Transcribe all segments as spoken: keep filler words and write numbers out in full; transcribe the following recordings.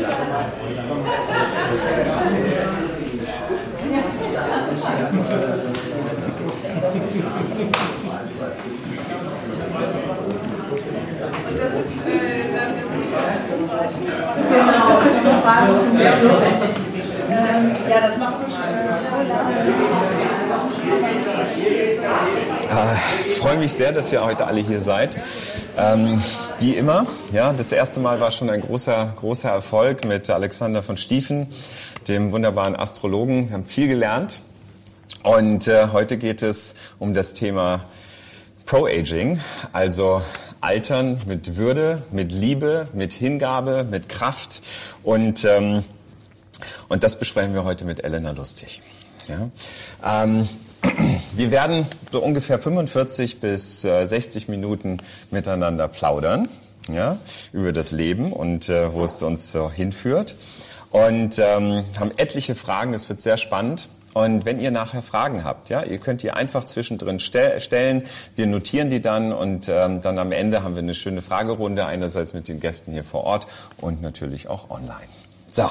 Genau, eine Frage zum Schluss. Ähm, ja, das macht mich. Ich freue mich sehr, dass ihr heute alle hier seid. Ähm, wie immer, ja, das erste Mal war schon ein großer, großer Erfolg mit Alexander von Stiefen, dem wunderbaren Astrologen. Wir haben viel gelernt und äh, heute geht es um das Thema Pro-Aging, also Altern mit Würde, mit Liebe, mit Hingabe, mit Kraft und ähm, und das besprechen wir heute mit Elena Lustig. Ja. Ähm, wir werden so ungefähr fünfundvierzig bis sechzig Minuten miteinander plaudern, ja, über das Leben und äh, wo es uns so hinführt. Und ähm, haben etliche Fragen, das wird sehr spannend. Und wenn ihr nachher Fragen habt, ja, ihr könnt die einfach zwischendrin stell- stellen. Wir notieren die dann und ähm, dann am Ende haben wir eine schöne Fragerunde, einerseits mit den Gästen hier vor Ort und natürlich auch online. So.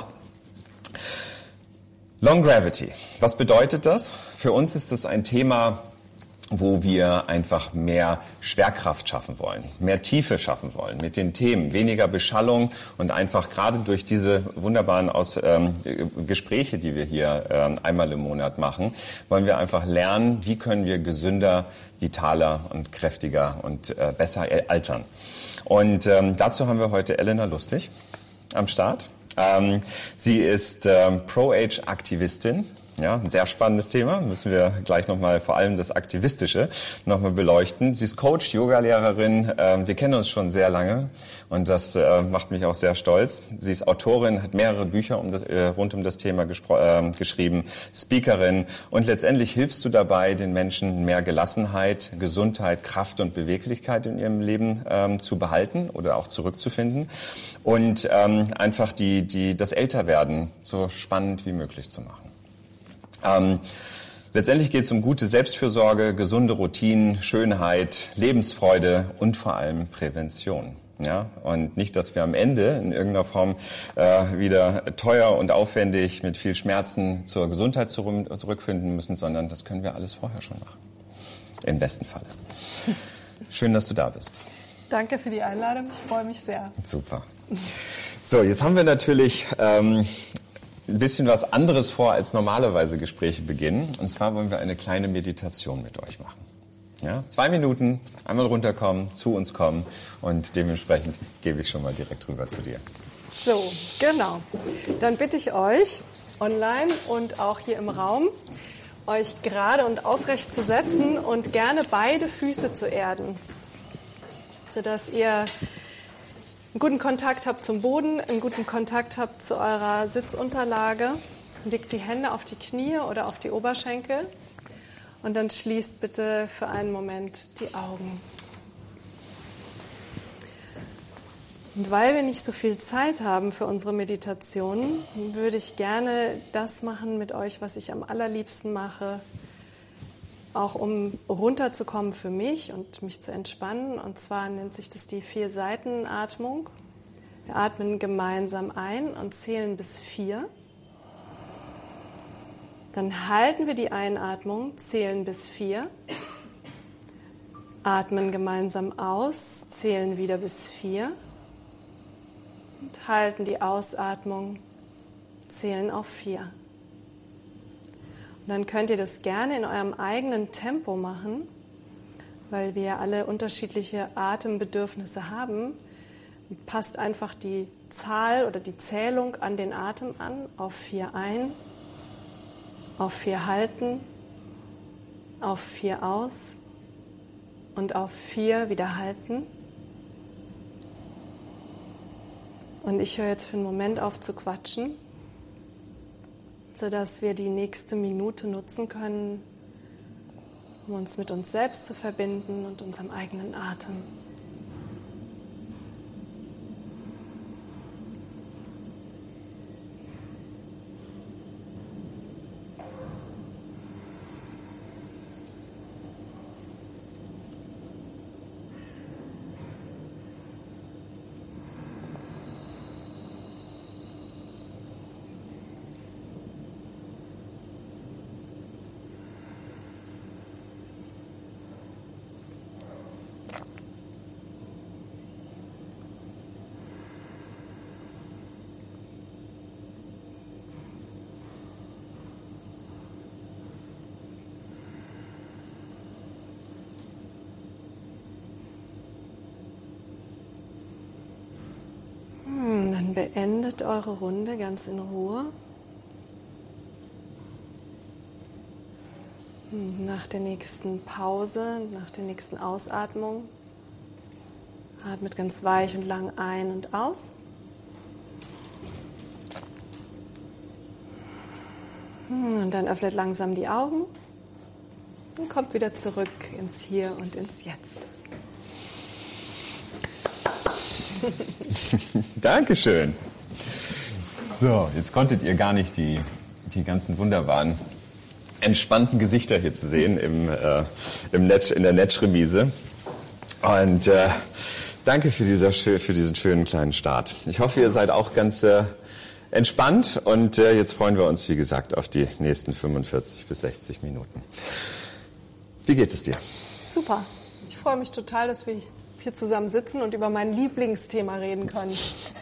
Long Gravity. Was bedeutet das? Für uns ist das ein Thema, wo wir einfach mehr Schwerkraft schaffen wollen, mehr Tiefe schaffen wollen mit den Themen, weniger Beschallung und einfach gerade durch diese wunderbaren Aus, ähm, Gespräche, die wir hier ähm, einmal im Monat machen, wollen wir einfach lernen, wie können wir gesünder, vitaler und kräftiger und äh, besser altern. Und ähm, dazu haben wir heute Elena Lustig am Start. Ähm, sie ist ähm, Pro-Age-Aktivistin. Ja, ein sehr spannendes Thema. Müssen wir gleich nochmal vor allem das Aktivistische nochmal beleuchten. Sie ist Coach, Yoga-Lehrerin. Ähm, wir kennen uns schon sehr lange und das äh, macht mich auch sehr stolz. Sie ist Autorin, hat mehrere Bücher um das, äh, rund um das Thema gespro- äh, geschrieben, Speakerin und letztendlich hilfst du dabei, den Menschen mehr Gelassenheit, Gesundheit, Kraft und Beweglichkeit in ihrem Leben ähm, zu behalten oder auch zurückzufinden und ähm, einfach die, die, das Älterwerden so spannend wie möglich zu machen. Ähm, letztendlich geht es um gute Selbstfürsorge, gesunde Routinen, Schönheit, Lebensfreude und vor allem Prävention. Ja? Und nicht, dass wir am Ende in irgendeiner Form äh, wieder teuer und aufwendig mit viel Schmerzen zur Gesundheit zurück, zurückfinden müssen, sondern das können wir alles vorher schon machen. Im besten Falle. Schön, dass du da bist. Danke für die Einladung, ich freue mich sehr. Super. So, jetzt haben wir natürlich ähm, ein bisschen was anderes vor, als normalerweise Gespräche beginnen. Und zwar wollen wir eine kleine Meditation mit euch machen. Ja, zwei Minuten, einmal runterkommen, zu uns kommen und dementsprechend gebe ich schon mal direkt rüber zu dir. So, genau. Dann bitte ich euch, online und auch hier im Raum, euch gerade und aufrecht zu setzen und gerne beide Füße zu erden, sodass ihr einen guten Kontakt habt zum Boden, einen guten Kontakt habt zu eurer Sitzunterlage. Legt die Hände auf die Knie oder auf die Oberschenkel und dann schließt bitte für einen Moment die Augen. Und weil wir nicht so viel Zeit haben für unsere Meditation, würde ich gerne das machen mit euch, was ich am allerliebsten mache, auch um runterzukommen für mich und mich zu entspannen. Und zwar nennt sich das die Vier-Seiten-Atmung. Wir atmen gemeinsam ein und zählen bis vier. Dann halten wir die Einatmung, zählen bis vier. Atmen gemeinsam aus, zählen wieder bis vier. Und halten die Ausatmung, zählen auf vier. Und dann könnt ihr das gerne in eurem eigenen Tempo machen, weil wir alle unterschiedliche Atembedürfnisse haben. Passt einfach die Zahl oder die Zählung an den Atem an, auf vier ein, auf vier halten, auf vier aus und auf vier wieder halten. Und ich höre jetzt für einen Moment auf zu quatschen, sodass wir die nächste Minute nutzen können, um uns mit uns selbst zu verbinden und unserem eigenen Atem. Dann beendet eure Runde ganz in Ruhe. Nach der nächsten Pause, nach der nächsten Ausatmung, atmet ganz weich und lang ein und aus. Und dann öffnet langsam die Augen und kommt wieder zurück ins Hier und ins Jetzt. Dankeschön. So, jetzt konntet ihr gar nicht die, die ganzen wunderbaren, entspannten Gesichter hier zu sehen im, äh, im Netsch, in der Netschremise. Und äh, danke für, dieser, für diesen schönen kleinen Start. Ich hoffe, ihr seid auch ganz äh, entspannt und äh, jetzt freuen wir uns, wie gesagt, auf die nächsten fünfundvierzig bis sechzig Minuten. Wie geht es dir? Super. Ich freue mich total, dass wir hier zusammen sitzen und über mein Lieblingsthema reden können.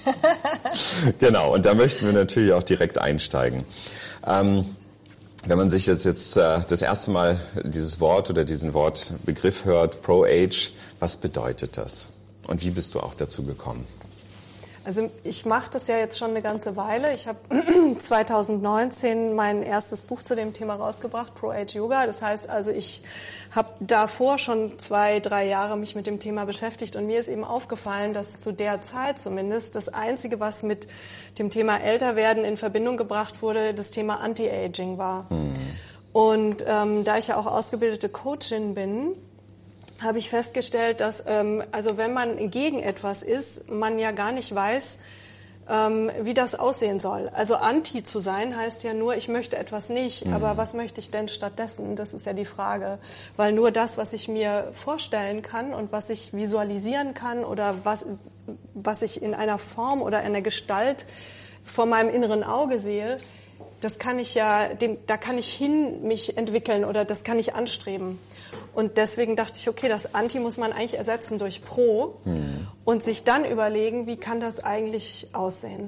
Genau, und da möchten wir natürlich auch direkt einsteigen. Ähm, wenn man sich jetzt, jetzt äh, das erste Mal dieses Wort oder diesen Wortbegriff hört, Pro-Age, was bedeutet das? Und wie bist du auch dazu gekommen? Also ich mache das ja jetzt schon eine ganze Weile. Ich habe zwanzig neunzehn mein erstes Buch zu dem Thema rausgebracht, Pro-Age Yoga. Das heißt also, ich habe davor schon zwei, drei Jahre mich mit dem Thema beschäftigt und mir ist eben aufgefallen, dass zu der Zeit zumindest das Einzige, was mit dem Thema Älterwerden in Verbindung gebracht wurde, das Thema Anti-Aging war. Mhm. Und ähm, da ich ja auch ausgebildete Coachin bin, habe ich festgestellt, dass ähm, also wenn man gegen etwas ist, man ja gar nicht weiß, ähm, wie das aussehen soll. Also anti zu sein heißt ja nur, ich möchte etwas nicht, mhm. aber was möchte ich denn stattdessen? Das ist ja die Frage. Weil nur das, was ich mir vorstellen kann und was ich visualisieren kann oder was, was ich in einer Form oder einer Gestalt vor meinem inneren Auge sehe, das kann ich ja, dem, da kann ich hin mich entwickeln oder das kann ich anstreben. Und deswegen dachte ich, okay, das Anti muss man eigentlich ersetzen durch Pro mhm. und sich dann überlegen, wie kann das eigentlich aussehen.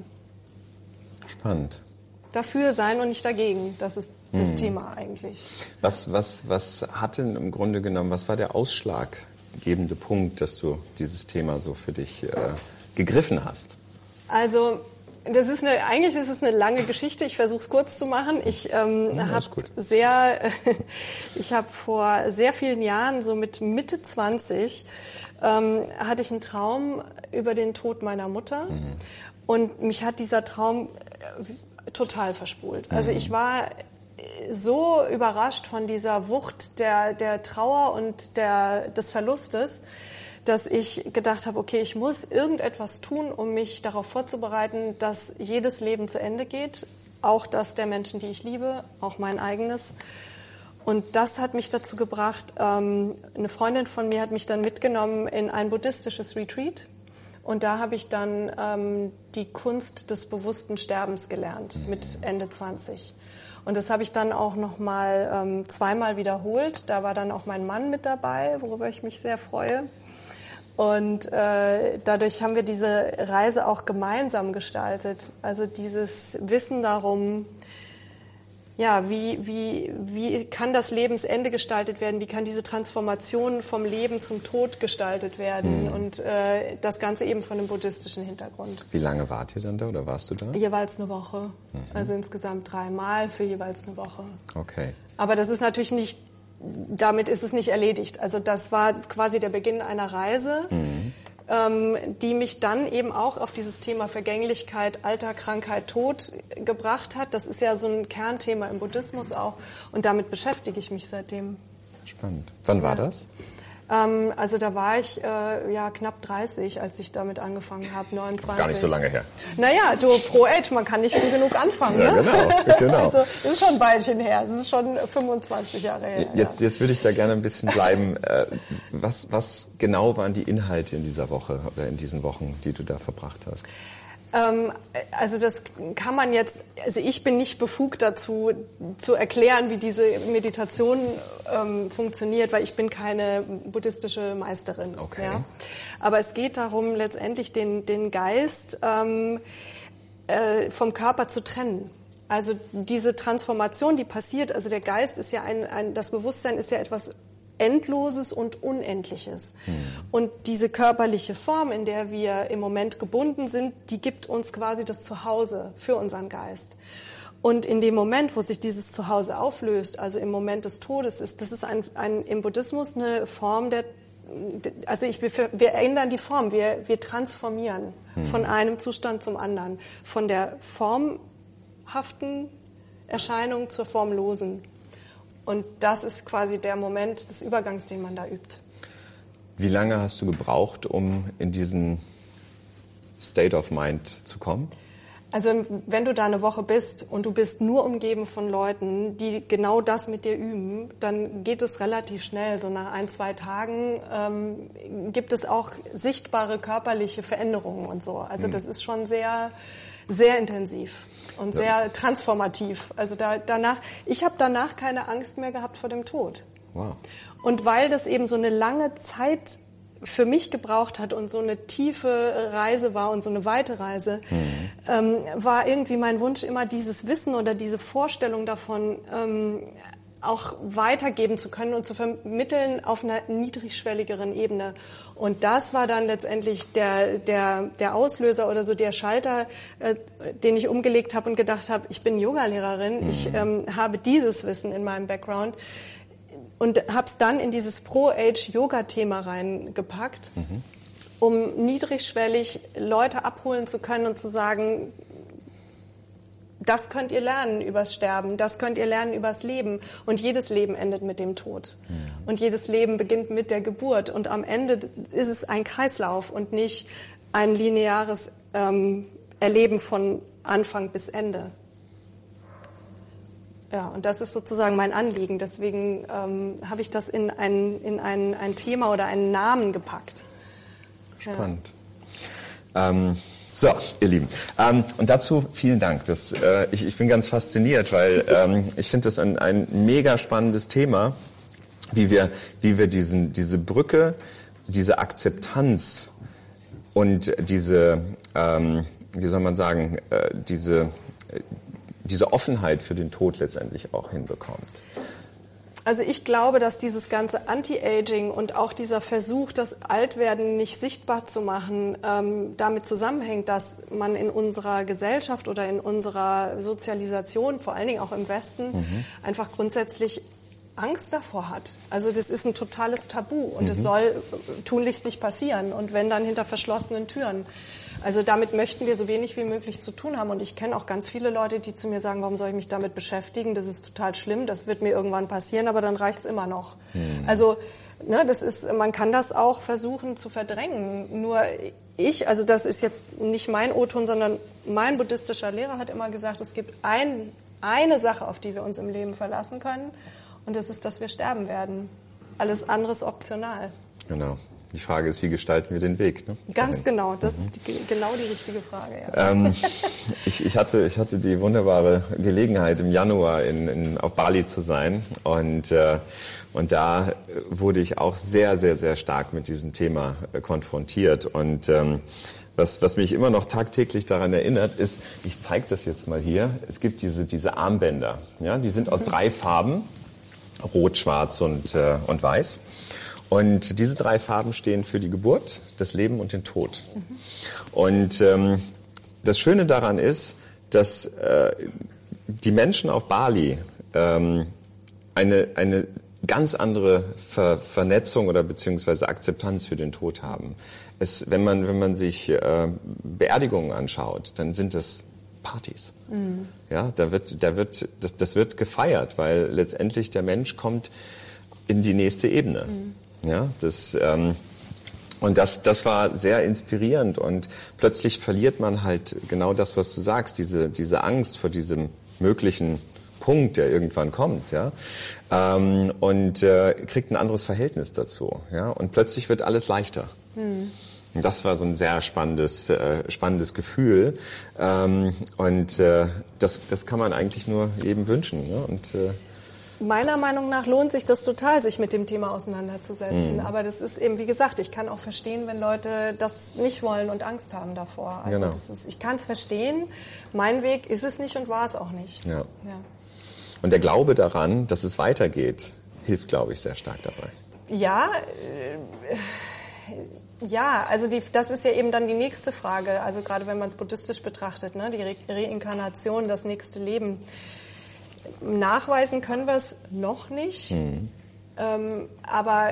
Spannend. Dafür sein und nicht dagegen, das ist das mhm. Thema eigentlich. Was, was, was hat denn im Grunde genommen, was war der ausschlaggebende Punkt, dass du dieses Thema so für dich äh, gegriffen hast? Also das ist eine, eigentlich ist es eine lange Geschichte. Ich versuche es kurz zu machen. Ich ähm, ja, habe sehr, äh, ich habe vor sehr vielen Jahren, so mit Mitte zwanzig, ähm, hatte ich einen Traum über den Tod meiner Mutter mhm. und mich hat dieser Traum äh, total verspult. Also ich war so überrascht von dieser Wucht der der Trauer und der des Verlustes, dass ich gedacht habe, okay, ich muss irgendetwas tun, um mich darauf vorzubereiten, dass jedes Leben zu Ende geht, auch das der Menschen, die ich liebe, auch mein eigenes. Und das hat mich dazu gebracht, ähm, eine Freundin von mir hat mich dann mitgenommen in ein buddhistisches Retreat. Und da habe ich dann ähm, die Kunst des bewussten Sterbens gelernt, mit Ende zwanzig. Und das habe ich dann auch noch mal ähm, zweimal wiederholt. Da war dann auch mein Mann mit dabei, worüber ich mich sehr freue. Und äh, dadurch haben wir diese Reise auch gemeinsam gestaltet. Also dieses Wissen darum, ja, wie, wie, wie kann das Lebensende gestaltet werden? Wie kann diese Transformation vom Leben zum Tod gestaltet werden? Mhm. Und äh, das Ganze eben von einem buddhistischen Hintergrund. Wie lange wart ihr dann da oder warst du da? Jeweils eine Woche. Mhm. Also insgesamt dreimal für jeweils eine Woche. Okay. Aber das ist natürlich nicht... Damit ist es nicht erledigt. Also das war quasi der Beginn einer Reise, mhm. ähm, die mich dann eben auch auf dieses Thema Vergänglichkeit, Alter, Krankheit, Tod gebracht hat. Das ist ja so ein Kernthema im Buddhismus auch. Und damit beschäftige ich mich seitdem. Spannend. Wann war ja. das? Ähm, also da war ich äh, ja knapp dreißig, als ich damit angefangen habe, neunundzwanzig. Gar nicht so lange her. Naja, du, Pro-Age, man kann nicht früh genug anfangen. Ja, ne? genau, genau. Also das ist schon ein Weilchen her, es ist schon fünfundzwanzig Jahre her. Jetzt, ja. jetzt würde ich da gerne ein bisschen bleiben. Was, was genau waren die Inhalte in dieser Woche oder in diesen Wochen, die du da verbracht hast? Ähm, also das kann man jetzt, also ich bin nicht befugt dazu, zu erklären, wie diese Meditation ähm, funktioniert, weil ich bin keine buddhistische Meisterin. Okay. Ja? Aber es geht darum, letztendlich den, den Geist ähm, äh, vom Körper zu trennen. Also diese Transformation, die passiert, also der Geist ist ja ein, ein das Bewusstsein ist ja etwas Endloses und Unendliches. Mhm. Und diese körperliche Form, in der wir im Moment gebunden sind, die gibt uns quasi das Zuhause für unseren Geist. Und in dem Moment, wo sich dieses Zuhause auflöst, also im Moment des Todes ist, das ist ein, ein, im Buddhismus eine Form der, also ich, wir, wir ändern die Form, wir, wir transformieren mhm. von einem Zustand zum anderen, von der formhaften Erscheinung zur formlosen. Und das ist quasi der Moment des Übergangs, den man da übt. Wie lange hast du gebraucht, um in diesen State of Mind zu kommen? Also wenn du da eine Woche bist und du bist nur umgeben von Leuten, die genau das mit dir üben, dann geht es relativ schnell. So nach ein, zwei Tagen ähm, gibt es auch sichtbare körperliche Veränderungen und so. Also das ist schon sehr, sehr intensiv. Und sehr transformativ. Also da, danach, ich habe danach keine Angst mehr gehabt vor dem Tod. Wow. Und weil das eben so eine lange Zeit für mich gebraucht hat und so eine tiefe Reise war und so eine weite Reise, mhm. ähm, war irgendwie mein Wunsch immer dieses Wissen oder diese Vorstellung davon ähm, auch weitergeben zu können und zu vermitteln auf einer niedrigschwelligeren Ebene. Und das war dann letztendlich der, der, der Auslöser oder so der Schalter, äh, den ich umgelegt habe und gedacht habe, ich bin Yogalehrerin, mhm. ich ähm, habe dieses Wissen in meinem Background und habe es dann in dieses Pro-Age-Yoga-Thema reingepackt, mhm. um niedrigschwellig Leute abholen zu können und zu sagen, das könnt ihr lernen übers Sterben, das könnt ihr lernen übers Leben. Und jedes Leben endet mit dem Tod. Mhm. Und jedes Leben beginnt mit der Geburt. Und am Ende ist es ein Kreislauf und nicht ein lineares ähm, Erleben von Anfang bis Ende. Ja, und das ist sozusagen mein Anliegen. Deswegen ähm, habe ich das in ein, in ein, ein Thema oder einen Namen gepackt. Spannend. Ja. Ähm So, ihr Lieben. Ähm, und dazu vielen Dank. Das, äh, ich, ich bin ganz fasziniert, weil ähm, ich finde das ein, ein mega spannendes Thema, wie wir, wie wir diesen, diese Brücke, diese Akzeptanz und diese, ähm, wie soll man sagen, äh, diese, äh, diese Offenheit für den Tod letztendlich auch hinbekommt. Also ich glaube, dass dieses ganze Anti-Aging und auch dieser Versuch, das Altwerden nicht sichtbar zu machen, ähm, damit zusammenhängt, dass man in unserer Gesellschaft oder in unserer Sozialisation, vor allen Dingen auch im Westen, mhm. einfach grundsätzlich Angst davor hat. Also das ist ein totales Tabu und es mhm. soll tunlichst nicht passieren und wenn, dann hinter verschlossenen Türen. Also damit möchten wir so wenig wie möglich zu tun haben. Und ich kenne auch ganz viele Leute, die zu mir sagen, warum soll ich mich damit beschäftigen? Das ist total schlimm, das wird mir irgendwann passieren, aber dann reicht's immer noch. Hm. Also ne, das ist, man kann das auch versuchen zu verdrängen. Nur ich, also das ist jetzt nicht mein O-Ton, sondern mein buddhistischer Lehrer hat immer gesagt, es gibt ein, eine Sache, auf die wir uns im Leben verlassen können. Und das ist, dass wir sterben werden. Alles andere ist optional. Genau. Die Frage ist, wie gestalten wir den Weg? Ne? Ganz genau, das mhm. ist die, genau die richtige Frage. Ja. Ähm, ich, ich, hatte, ich hatte die wunderbare Gelegenheit, im Januar in, in, auf Bali zu sein. Und, äh, und da wurde ich auch sehr, sehr, sehr stark mit diesem Thema äh, konfrontiert. Und ähm, was, was mich immer noch tagtäglich daran erinnert, ist, ich zeige das jetzt mal hier, es gibt diese, diese Armbänder. Ja? Die sind aus mhm. drei Farben, Rot, Schwarz und, äh, und Weiß. Und diese drei Farben stehen für die Geburt, das Leben und den Tod. Mhm. Und ähm, das Schöne daran ist, dass äh, die Menschen auf Bali ähm, eine, eine ganz andere Ver- Vernetzung oder beziehungsweise Akzeptanz für den Tod haben. Es, wenn man, wenn man sich äh, Beerdigungen anschaut, dann sind das Partys. Mhm. Ja, da wird, da wird, das, das wird gefeiert, weil letztendlich der Mensch kommt in die nächste Ebene. Mhm. Ja, das, ähm, und das, das war sehr inspirierend und plötzlich verliert man halt genau das, was du sagst, diese, diese Angst vor diesem möglichen Punkt, der irgendwann kommt, ja, ähm, und äh, kriegt ein anderes Verhältnis dazu, ja, und plötzlich wird alles leichter. Hm. Und das war so ein sehr spannendes, äh, spannendes Gefühl, ähm, und äh, das, das kann man eigentlich nur jedem wünschen, ne? Und äh, meiner Meinung nach lohnt sich das total, sich mit dem Thema auseinanderzusetzen. Mhm. Aber das ist eben, wie gesagt, ich kann auch verstehen, wenn Leute das nicht wollen und Angst haben davor. Also genau. das ist, ich kann es verstehen. Mein Weg ist es nicht und war es auch nicht. Ja. Ja. Und der Glaube daran, dass es weitergeht, hilft, glaube ich, sehr stark dabei. Ja, äh, ja, also die, das ist ja eben dann die nächste Frage, also gerade wenn man es buddhistisch betrachtet, ne, die Re- Reinkarnation, das nächste Leben. Nachweisen können wir es noch nicht, mhm. ähm, aber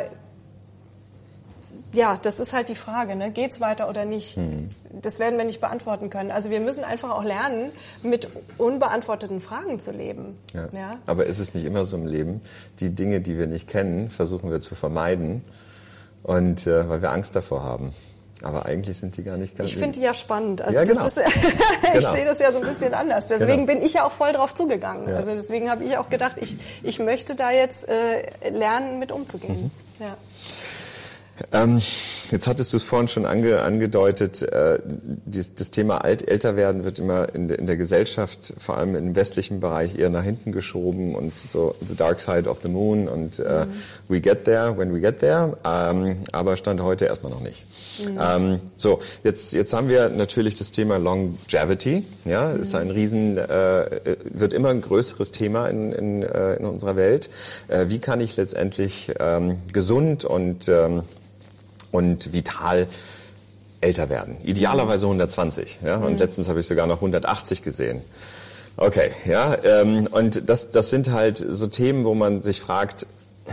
ja, das ist halt die Frage, ne? Geht's weiter oder nicht? Mhm. Das werden wir nicht beantworten können. Also wir müssen einfach auch lernen, mit unbeantworteten Fragen zu leben. Ja. Ja? Aber ist es nicht immer so im Leben? Die Dinge, die wir nicht kennen, versuchen wir zu vermeiden, und äh, weil wir Angst davor haben. Aber eigentlich sind die gar nicht ganz... Ich finde die ja spannend. Also ja, das genau. ist, ich genau. sehe das ja so ein bisschen anders. Deswegen genau. bin ich ja auch voll drauf zugegangen. Ja. Also deswegen habe ich auch gedacht, ich, ich möchte da jetzt äh, lernen, mit umzugehen. Mhm. Ja. Ähm, jetzt hattest du es vorhin schon ange, angedeutet, äh, dies, das Thema alt, älter werden wird immer in, de, in der Gesellschaft, vor allem im westlichen Bereich, eher nach hinten geschoben und so the dark side of the moon und äh, mhm. we get there when we get there, ähm, aber Stand heute erstmal noch nicht. Mhm. Ähm, so, jetzt, jetzt haben wir natürlich das Thema Longevity, ja, mhm. ist ein riesen, äh, wird immer ein größeres Thema in, in, äh, in unserer Welt. Äh, wie kann ich letztendlich ähm, gesund und ähm, und vital älter werden. Idealerweise hundertzwanzig. Ja? Und mhm. letztens habe ich sogar noch hundertachtzig gesehen. Okay, ja. Ähm, und das, das sind halt so Themen, wo man sich fragt,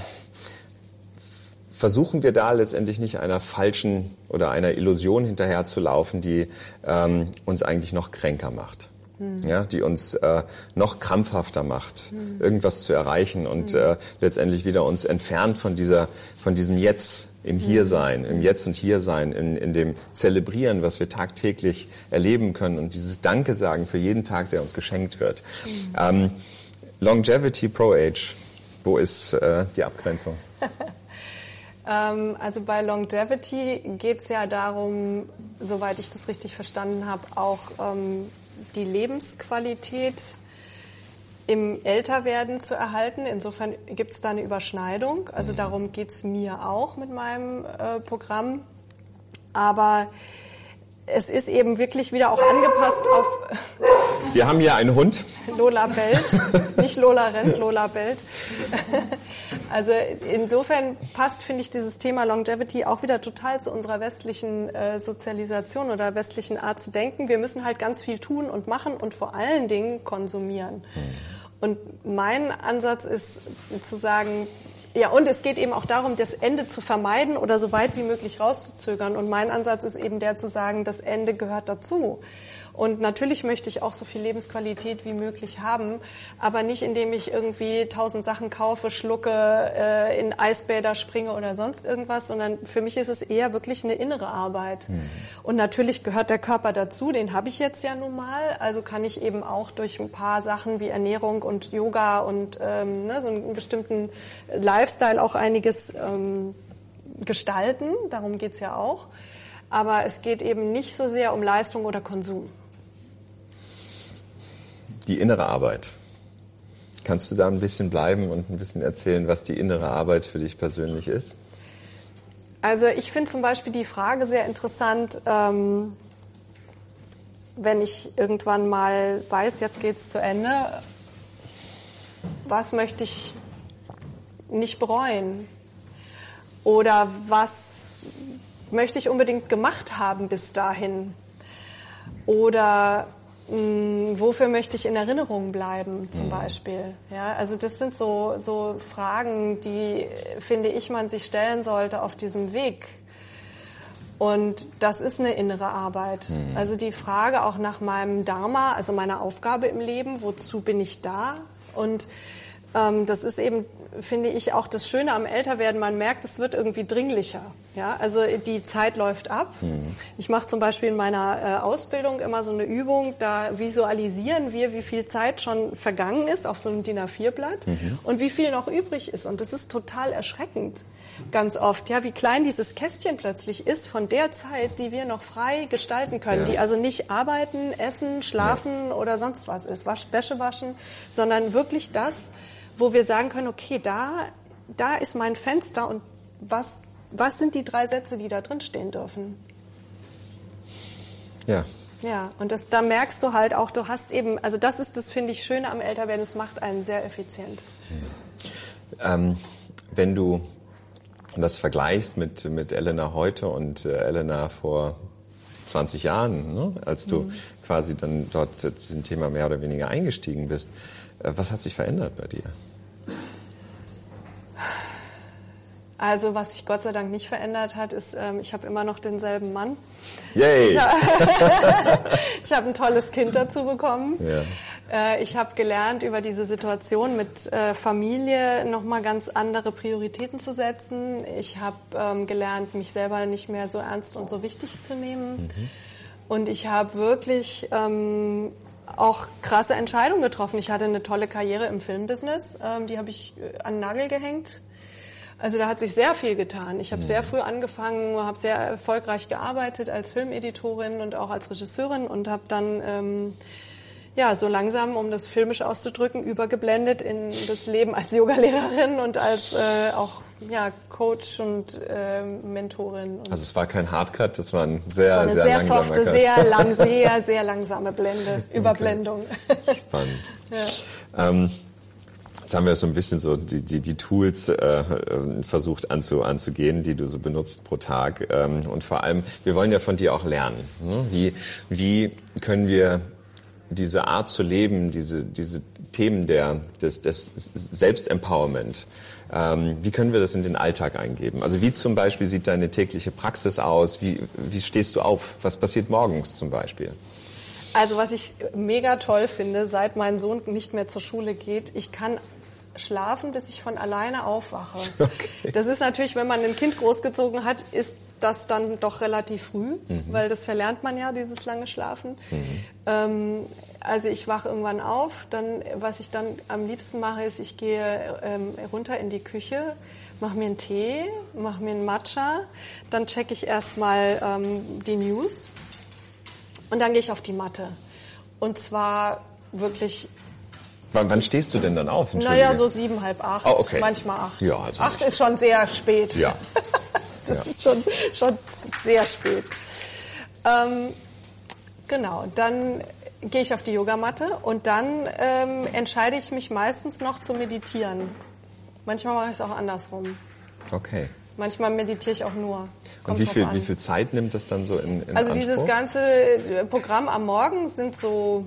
versuchen wir da letztendlich nicht einer falschen oder einer Illusion hinterherzulaufen, die ähm, uns eigentlich noch kränker macht. Mhm. Ja, die uns äh, noch krampfhafter macht, mhm. irgendwas zu erreichen und mhm. äh, letztendlich wieder uns entfernt von dieser, von diesem Jetzt, im Hiersein, im Jetzt und Hiersein, in, in dem Zelebrieren, was wir tagtäglich erleben können und dieses Danke sagen für jeden Tag, der uns geschenkt wird. Mhm. Ähm, Longevity Pro Age, wo ist äh, die Abgrenzung? ähm, also bei Longevity geht es ja darum, soweit ich das richtig verstanden habe, auch ähm, die Lebensqualität im Älterwerden zu erhalten. Insofern gibt es da eine Überschneidung. Also darum geht es mir auch mit meinem äh, Programm. Aber es ist eben wirklich wieder auch angepasst auf... Wir haben hier einen Hund. Lola bellt. Nicht Lola rennt, Lola bellt. Also insofern passt, finde ich, dieses Thema Longevity auch wieder total zu unserer westlichen äh, Sozialisation oder westlichen Art zu denken. Wir müssen halt ganz viel tun und machen und vor allen Dingen konsumieren. Und mein Ansatz ist zu sagen, ja, und es geht eben auch darum, das Ende zu vermeiden oder so weit wie möglich rauszuzögern. Und mein Ansatz ist eben der zu sagen, das Ende gehört dazu. Und natürlich möchte ich auch so viel Lebensqualität wie möglich haben, aber nicht indem ich irgendwie tausend Sachen kaufe, schlucke, äh, in Eisbäder springe oder sonst irgendwas, sondern für mich ist es eher wirklich eine innere Arbeit. Mhm. Und natürlich gehört der Körper dazu, den habe ich jetzt ja nun mal, also kann ich eben auch durch ein paar Sachen wie Ernährung und Yoga und ähm, ne, so einen bestimmten Lifestyle auch einiges ähm, gestalten, darum geht's ja auch. Aber es geht eben nicht so sehr um Leistung oder Konsum. Die innere Arbeit. Kannst du da ein bisschen bleiben und ein bisschen erzählen, was die innere Arbeit für dich persönlich ist? Also ich finde zum Beispiel die Frage sehr interessant, ähm, wenn ich irgendwann mal weiß, jetzt geht's zu Ende, was möchte ich nicht bereuen? Oder was möchte ich unbedingt gemacht haben bis dahin? Oder mh, wofür möchte ich in Erinnerung bleiben, zum mhm. Beispiel? Ja, also das sind so, so Fragen, die, finde ich, man sich stellen sollte auf diesem Weg. Und das ist eine innere Arbeit. Mhm. Also die Frage auch nach meinem Dharma, also meiner Aufgabe im Leben, wozu bin ich da? Und ähm, das ist eben, finde ich, auch das Schöne am Älterwerden. Man merkt, es wird irgendwie dringlicher. Ja, also die Zeit läuft ab. Mhm. Ich mache zum Beispiel in meiner äh, Ausbildung immer so eine Übung, da visualisieren wir, wie viel Zeit schon vergangen ist auf so einem D I N A vier Blatt mhm. und wie viel noch übrig ist. Und das ist total erschreckend. Ganz oft, ja, wie klein dieses Kästchen plötzlich ist von der Zeit, die wir noch frei gestalten können, ja. die also nicht arbeiten, essen, schlafen ja. oder sonst was ist, Wasch, Wäsche waschen, sondern wirklich das, wo wir sagen können, okay, da, da ist mein Fenster und was, was sind die drei Sätze, die da drin stehen dürfen? Ja. Ja, und das, da merkst du halt auch, du hast eben, also das ist das, finde ich, Schöne am Älterwerden, es macht einen sehr effizient. Ähm, wenn du das vergleichst mit, mit Elena heute und äh, Elena vor zwanzig Jahren, ne? Als du mhm. quasi dann dort zu diesem Thema mehr oder weniger eingestiegen bist, äh, was hat sich verändert bei dir? Also was sich Gott sei Dank nicht verändert hat, ist, ähm, ich habe immer noch denselben Mann. Yay! Ich, ha- ich habe ein tolles Kind dazu bekommen. Ja. Äh, ich habe gelernt, über diese Situation mit äh, Familie nochmal ganz andere Prioritäten zu setzen. Ich habe ähm, gelernt, mich selber nicht mehr so ernst und so wichtig zu nehmen. Mhm. Und ich habe wirklich ähm, auch krasse Entscheidungen getroffen. Ich hatte eine tolle Karriere im Filmbusiness, ähm, die habe ich an den Nagel gehängt. Also da hat sich sehr viel getan. Ich habe sehr früh angefangen, habe sehr erfolgreich gearbeitet als Filmeditorin und auch als Regisseurin und habe dann ähm, ja so langsam, um das filmisch auszudrücken, übergeblendet in das Leben als Yogalehrerin und als äh, auch ja, Coach und äh, Mentorin. Und also es war kein Hardcut, das war ein sehr, das war eine sehr, sehr langsamer softe, Cut. sehr lang, sehr, sehr langsame Blende, Überblendung. Okay. Spannend. Ja. Ähm, Jetzt haben wir so ein bisschen so die, die, die Tools äh, versucht anzu, anzugehen, die du so benutzt pro Tag. Ähm, und vor allem, wir wollen ja von dir auch lernen. Ne? Wie, wie können wir diese Art zu leben, diese, diese Themen der, des, des Selbstempowerment, ähm, wie können wir das in den Alltag eingeben? Also wie zum Beispiel sieht deine tägliche Praxis aus? Wie, wie stehst du auf? Was passiert morgens zum Beispiel? Also was ich mega toll finde, seit mein Sohn nicht mehr zur Schule geht, ich kann schlafen, bis ich von alleine aufwache. Okay. Das ist natürlich, wenn man ein Kind großgezogen hat, ist das dann doch relativ früh, mhm. weil das verlernt man ja, dieses lange Schlafen. Mhm. Ähm, also ich wache irgendwann auf, dann was ich dann am liebsten mache, ist, ich gehe ähm, runter in die Küche, mache mir einen Tee, mache mir einen Matcha, dann checke ich erstmal ähm, die News. Und dann gehe ich auf die Matte. Und zwar wirklich... Wann, wann stehst du denn dann auf? Naja, so sieben, halb acht, oh, okay. Manchmal acht. Ja, also acht nicht. Ist schon sehr spät. Ja. Das ja. ist schon, schon sehr spät. Ähm, genau, dann gehe ich auf die Yogamatte und dann ähm, entscheide ich mich meistens noch zu meditieren. Manchmal mache ich es auch andersrum. Okay. Manchmal meditiere ich auch nur. Kommt und wie viel, wie viel Zeit nimmt das dann so in, in Also Anspruch? Dieses ganze Programm am Morgen sind so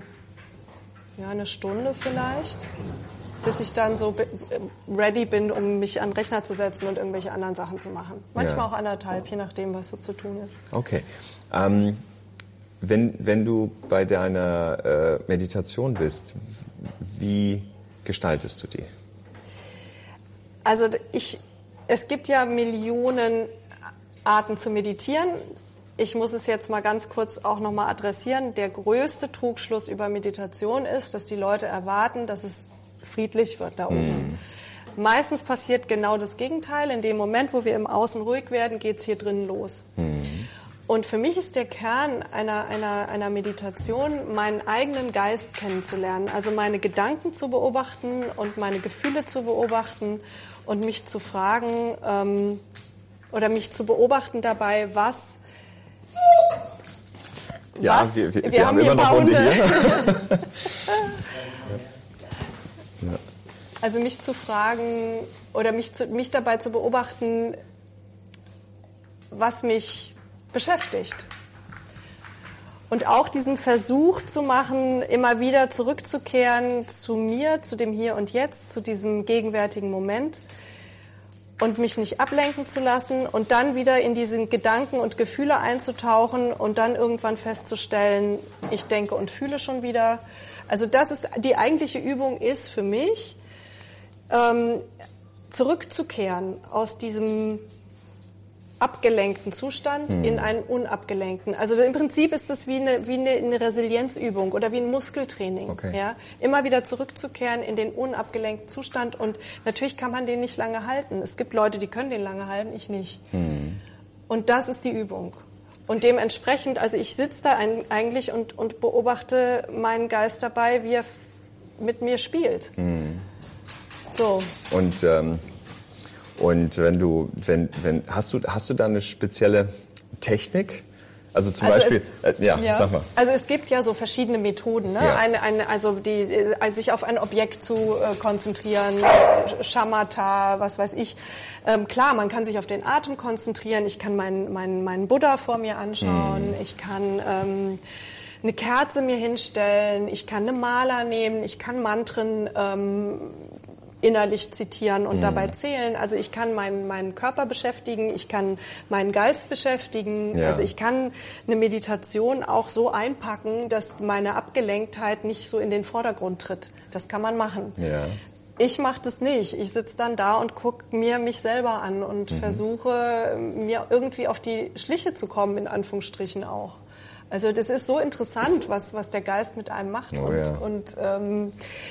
ja, eine Stunde vielleicht, bis ich dann so ready bin, um mich an den Rechner zu setzen und irgendwelche anderen Sachen zu machen. Manchmal ja. auch anderthalb, je nachdem, was so zu tun ist. Okay. Ähm, wenn, wenn du bei deiner äh, Meditation bist, wie gestaltest du die? Also ich... Es gibt ja Millionen Arten zu meditieren. Ich muss es jetzt mal ganz kurz auch nochmal adressieren. Der größte Trugschluss über Meditation ist, dass die Leute erwarten, dass es friedlich wird da oben. Mm. Meistens passiert genau das Gegenteil. In dem Moment, wo wir im Außen ruhig werden, geht es hier drinnen los. Mm. Und für mich ist der Kern einer, einer, einer Meditation, meinen eigenen Geist kennenzulernen. Also meine Gedanken zu beobachten und meine Gefühle zu beobachten und mich zu fragen ähm, oder mich zu beobachten dabei, was... Ja, was, wir, wir, wir, wir haben, haben immer noch Hunde hier. ja. Also mich zu fragen oder mich, zu, mich dabei zu beobachten, was mich beschäftigt. Und auch diesen Versuch zu machen, immer wieder zurückzukehren zu mir, zu dem Hier und Jetzt, zu diesem gegenwärtigen Moment und mich nicht ablenken zu lassen und dann wieder in diese Gedanken und Gefühle einzutauchen und dann irgendwann festzustellen, ich denke und fühle schon wieder. Also das ist die eigentliche Übung ist für mich, ähm, zurückzukehren aus diesem abgelenkten Zustand hm. in einen unabgelenkten. Also im Prinzip ist das wie eine, wie eine, eine Resilienzübung oder wie ein Muskeltraining. Okay. Ja? Immer wieder zurückzukehren in den unabgelenkten Zustand und natürlich kann man den nicht lange halten. Es gibt Leute, die können den lange halten, ich nicht. Hm. Und das ist die Übung. Und dementsprechend, also ich sitze da ein, eigentlich und, und beobachte meinen Geist dabei, wie er f- mit mir spielt. Hm. So. Und ähm Und wenn du, wenn, wenn, hast du, hast du da eine spezielle Technik, Also zum also Beispiel, es, äh, ja, ja, sag mal. Also es gibt ja so verschiedene Methoden, ne? Ja. Eine, eine, also die, äh, sich auf ein Objekt zu äh, konzentrieren, äh, Shamatha, was weiß ich. Ähm, klar, man kann sich auf den Atem konzentrieren. Ich kann meinen meinen meinen Buddha vor mir anschauen. Mhm. Ich kann ähm, eine Kerze mir hinstellen. Ich kann eine Mala nehmen. Ich kann Mantren ähm, innerlich zitieren und mhm. dabei zählen. Also ich kann meinen meinen Körper beschäftigen, ich kann meinen Geist beschäftigen. Ja. Also ich kann eine Meditation auch so einpacken, dass meine Abgelenktheit nicht so in den Vordergrund tritt. Das kann man machen. Ja. Ich mache das nicht. Ich sitze dann da und gucke mir mich selber an und mhm. versuche, mir irgendwie auf die Schliche zu kommen, in Anführungsstrichen auch. Also das ist so interessant, was was der Geist mit einem macht. Oh, und ja. und ähm,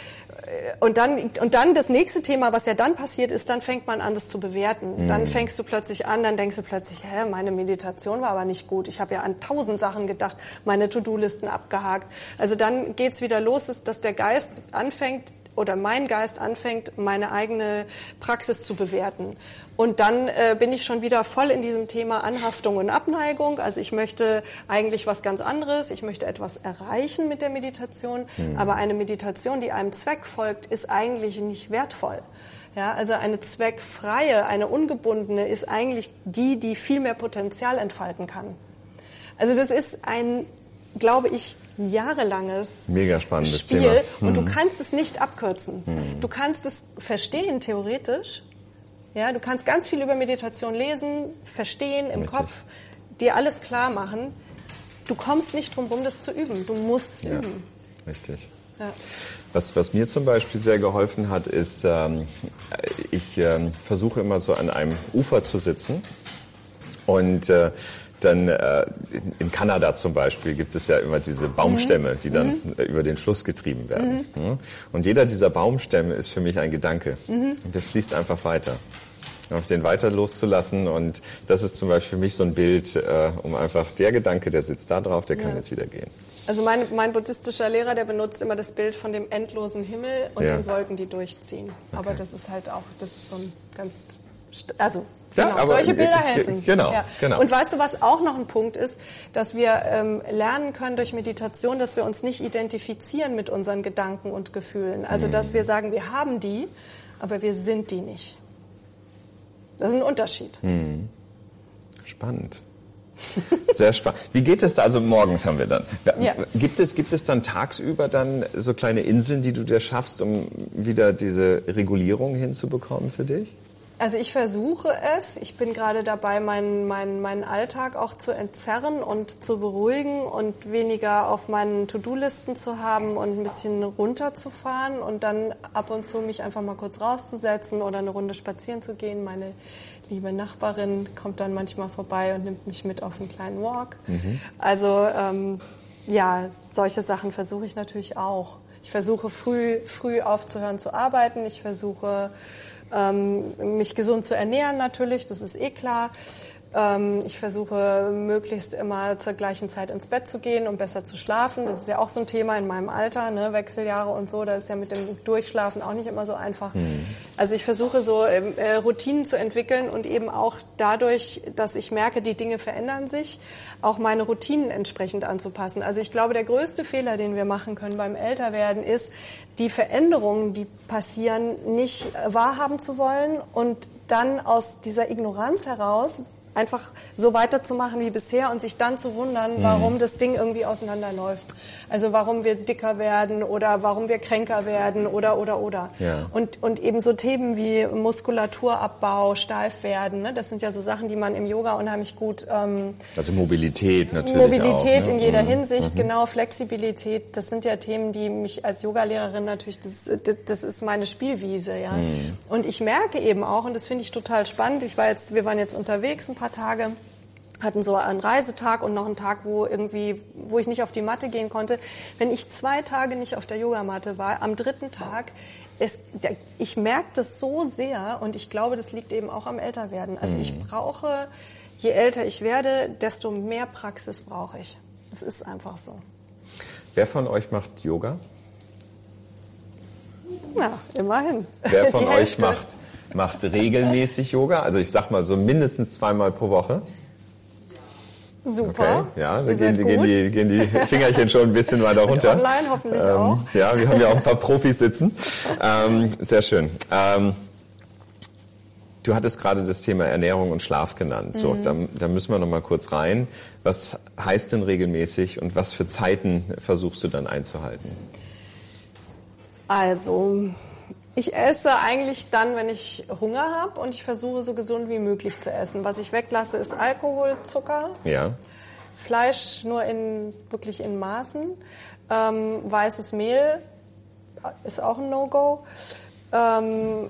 Und dann, und dann das nächste Thema, was ja dann passiert ist, dann fängt man an, das zu bewerten. Mhm. Dann fängst du plötzlich an, dann denkst du plötzlich, hä, meine Meditation war aber nicht gut. Ich habe ja an tausend Sachen gedacht, meine To-Do-Listen abgehakt. Also dann geht's wieder los, dass der Geist anfängt, oder mein Geist anfängt, meine eigene Praxis zu bewerten. Und dann äh, bin ich schon wieder voll in diesem Thema Anhaftung und Abneigung. Also ich möchte eigentlich was ganz anderes. Ich möchte etwas erreichen mit der Meditation. Mhm. Aber eine Meditation, die einem Zweck folgt, ist eigentlich nicht wertvoll. Ja, also eine zweckfreie, eine ungebundene ist eigentlich die, die viel mehr Potenzial entfalten kann. Also das ist ein, glaube ich, jahrelanges Mega spannendes Spiel. Thema. Und mhm. du kannst es nicht abkürzen. Mhm. Du kannst es verstehen, theoretisch. Ja, du kannst ganz viel über Meditation lesen, verstehen im Richtig. Kopf, dir alles klar machen. Du kommst nicht drum rum, das zu üben. Du musst es ja, üben. Richtig. Ja. Was, was mir zum Beispiel sehr geholfen hat, ist, ähm, ich ähm, versuche immer so an einem Ufer zu sitzen und äh, dann äh, in Kanada zum Beispiel gibt es ja immer diese Baumstämme, die dann mhm. über den Fluss getrieben werden. Mhm. Und jeder dieser Baumstämme ist für mich ein Gedanke. Mhm. Und der fließt einfach weiter. Auf den weiter loszulassen. Und das ist zum Beispiel für mich so ein Bild, äh, um einfach, der Gedanke, der sitzt da drauf, der kann ja. jetzt wieder gehen. Also mein, mein buddhistischer Lehrer, der benutzt immer das Bild von dem endlosen Himmel und ja. den Wolken, die durchziehen. Okay. Aber das ist halt auch, das ist so ein ganz, also ja, genau, aber solche Bilder helfen. Genau, ja. genau. Und weißt du, was auch noch ein Punkt ist, dass wir ähm, lernen können durch Meditation, dass wir uns nicht identifizieren mit unseren Gedanken und Gefühlen. Also dass wir sagen, wir haben die, aber wir sind die nicht. Das ist ein Unterschied. Hm. Spannend. Sehr spannend. Wie geht es da? Also morgens haben wir dann. Ja. Gibt es, gibt es dann tagsüber dann so kleine Inseln, die du dir schaffst, um wieder diese Regulierung hinzubekommen für dich? Also ich versuche es. Ich bin gerade dabei, meinen, meinen, meinen Alltag auch zu entzerren und zu beruhigen und weniger auf meinen To-Do-Listen zu haben und ein bisschen runterzufahren und dann ab und zu mich einfach mal kurz rauszusetzen oder eine Runde spazieren zu gehen. Meine liebe Nachbarin kommt dann manchmal vorbei und nimmt mich mit auf einen kleinen Walk. Mhm. Also ähm, ja, solche Sachen versuche ich natürlich auch. Ich versuche früh, früh aufzuhören zu arbeiten. Ich versuche ähm, mich gesund zu ernähren natürlich, das ist eh klar. Ähm, ich versuche möglichst immer zur gleichen Zeit ins Bett zu gehen, um besser zu schlafen. Das ist ja auch so ein Thema in meinem Alter, ne? Wechseljahre und so. Da ist ja mit dem Durchschlafen auch nicht immer so einfach. Mhm. Also ich versuche so äh, Routinen zu entwickeln und eben auch dadurch, dass ich merke, die Dinge verändern sich, auch meine Routinen entsprechend anzupassen. Also ich glaube, der größte Fehler, den wir machen können beim Älterwerden, ist, die Veränderungen, die passieren, nicht wahrhaben zu wollen und dann aus dieser Ignoranz heraus einfach so weiterzumachen wie bisher und sich dann zu wundern, warum das Ding irgendwie auseinanderläuft. Also warum wir dicker werden oder warum wir kränker werden oder, oder, oder. Ja. Und, und eben so Themen wie Muskulaturabbau, steif werden, ne? Das sind ja so Sachen, die man im Yoga unheimlich gut... Ähm, also Mobilität natürlich Mobilität auch, ne? in jeder mhm. Hinsicht, mhm. genau, Flexibilität. Das sind ja Themen, die mich als Yogalehrerin natürlich, das, das, das ist meine Spielwiese, ja. Mhm. Und ich merke eben auch, und das finde ich total spannend, ich war jetzt, wir waren jetzt unterwegs ein paar Tage, hatten so einen Reisetag und noch einen Tag, wo irgendwie, wo ich nicht auf die Matte gehen konnte. Wenn ich zwei Tage nicht auf der Yogamatte war, am dritten Tag, es, ich merke das so sehr und ich glaube, das liegt eben auch am Älterwerden. Also ich brauche, je älter ich werde, desto mehr Praxis brauche ich. Das ist einfach so. Wer von euch macht Yoga? Na, immerhin. Wer von Die euch Hälfte. macht, macht regelmäßig Yoga? Also ich sag mal so mindestens zweimal pro Woche. Super. Okay, ja, da gehen, gehen, die, gehen die Fingerchen schon ein bisschen weiter runter. Und online hoffentlich ähm, auch. Ja, wir haben ja auch ein paar Profis sitzen. Ähm, sehr schön. Ähm, du hattest gerade das Thema Ernährung und Schlaf genannt. So, mhm. da, da müssen wir noch mal kurz rein. Was heißt denn regelmäßig und was für Zeiten versuchst du dann einzuhalten? Also, ich esse eigentlich dann, wenn ich Hunger habe, und ich versuche so gesund wie möglich zu essen. Was ich weglasse, ist Alkohol, Zucker, ja. Fleisch nur in wirklich in Maßen, ähm, weißes Mehl ist auch ein No-Go. Ähm,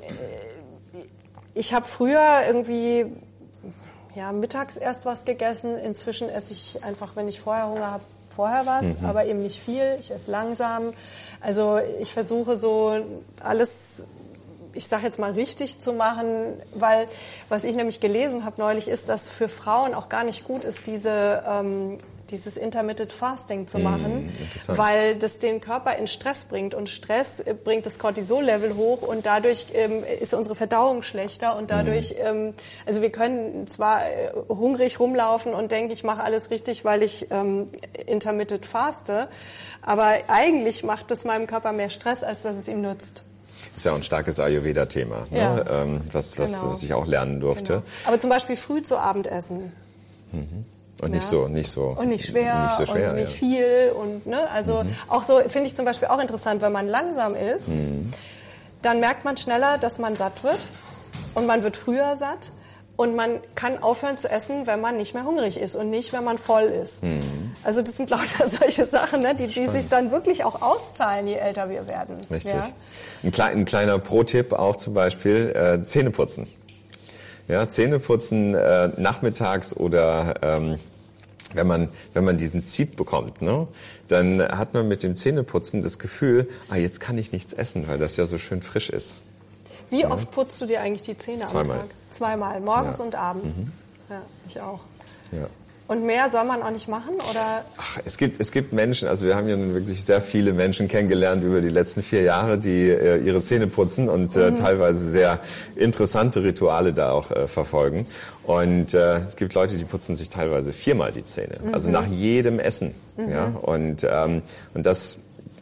ich habe früher irgendwie ja, mittags erst was gegessen. Inzwischen esse ich einfach, wenn ich vorher Hunger habe, vorher was, mhm. aber eben nicht viel. Ich esse langsam. Also ich versuche so alles, ich sage jetzt mal, richtig zu machen, weil was ich nämlich gelesen habe neulich ist, dass für Frauen auch gar nicht gut ist, diese ähm, dieses Intermittent Fasting zu machen, mm, weil das den Körper in Stress bringt und Stress bringt das Cortisol-Level hoch und dadurch ähm, ist unsere Verdauung schlechter und dadurch, mm. ähm, also wir können zwar äh, hungrig rumlaufen und denken, ich mache alles richtig, weil ich ähm, Intermittent faste, aber eigentlich macht es meinem Körper mehr Stress, als dass es ihm nützt. Das ist ja auch ein starkes Ayurveda-Thema, ne? Ja. ähm, was, was, genau. was ich auch lernen durfte. Genau. Aber zum Beispiel früh zu Abend essen. Mhm. Und nicht ja. so, nicht so. Und nicht schwer, nicht so schwer und nicht ja. viel. Und, ne, also mhm. auch so finde ich zum Beispiel auch interessant, wenn man langsam isst, mhm. dann merkt man schneller, dass man satt wird. Und man wird früher satt. Und man kann aufhören zu essen, wenn man nicht mehr hungrig ist und nicht, wenn man voll ist. Mhm. Also das sind lauter solche Sachen, ne, die, die sich dann wirklich auch auszahlen, je älter wir werden. Richtig. Ja? Ein, klein, ein kleiner Pro-Tipp auch zum Beispiel, äh, Zähneputzen. Ja, Zähneputzen äh, nachmittags oder ähm, wenn man wenn man diesen Ziet bekommt, ne, dann hat man mit dem Zähneputzen das Gefühl, ah, jetzt kann ich nichts essen, weil das ja so schön frisch ist. Wie ja. oft putzt du dir eigentlich die Zähne Zweimal. am Tag? Zweimal, morgens ja. und abends. Mhm. Ja, ich auch. Ja. Und mehr soll man auch nicht machen, oder? Ach, es gibt, es gibt Menschen, also wir haben ja nun wirklich sehr viele Menschen kennengelernt über die letzten vier Jahre, die äh, ihre Zähne putzen und äh, mhm. teilweise sehr interessante Rituale da auch äh, verfolgen. Und äh, es gibt Leute, die putzen sich teilweise viermal die Zähne, mhm. also nach jedem Essen. Mhm. Ja? Und, ähm, und das,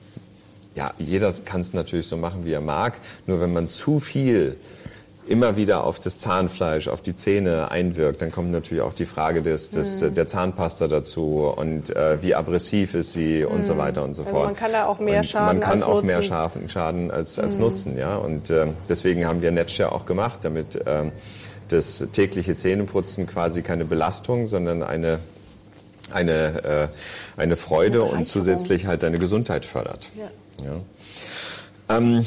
ja, jeder kann es natürlich so machen, wie er mag, nur wenn man zu viel immer wieder auf das Zahnfleisch, auf die Zähne einwirkt, dann kommt natürlich auch die Frage des, des, mm. der Zahnpasta dazu und äh, wie aggressiv ist sie und mm. so weiter und so also fort. Man kann da auch mehr und Schaden Man kann als auch Nutzen. mehr Schaden, Schaden als, als mm. Nutzen, ja. Und äh, deswegen haben wir Netshare auch gemacht, damit äh, das tägliche Zähneputzen quasi keine Belastung, sondern eine eine äh, eine Freude eine und zusätzlich halt deine Gesundheit fördert. Ja. Ja. Ähm,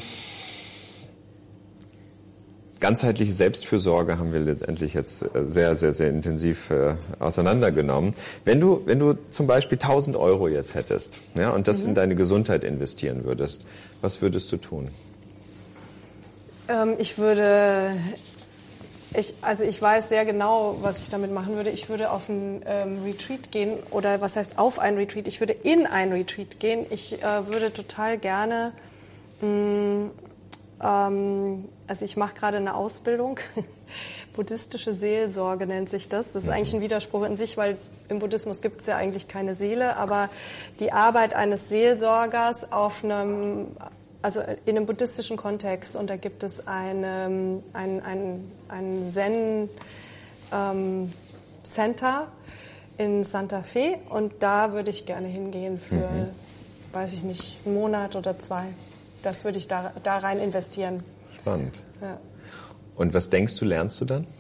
Ganzheitliche Selbstfürsorge haben wir letztendlich jetzt sehr, sehr, sehr intensiv äh, auseinandergenommen. Wenn du, wenn du zum Beispiel tausend Euro jetzt hättest, ja, und das mhm. in deine Gesundheit investieren würdest, was würdest du tun? Ähm, ich würde, ich, also ich weiß sehr genau, was ich damit machen würde. Ich würde auf ein ähm, Retreat gehen, oder was heißt auf ein Retreat? Ich würde in ein Retreat gehen. Ich äh, würde total gerne mh, ähm, also ich mache gerade eine Ausbildung, buddhistische Seelsorge nennt sich das. Das ist eigentlich ein Widerspruch in sich, weil im Buddhismus gibt es ja eigentlich keine Seele, aber die Arbeit eines Seelsorgers auf einem, also in einem buddhistischen Kontext, und da gibt es eine, ein, ein, ein Zen ähm, Center in Santa Fe, und da würde ich gerne hingehen für, mhm. weiß ich nicht, einen Monat oder zwei. Das würde ich da, da rein investieren. Spannend. Ja. Und was denkst du, lernst du dann?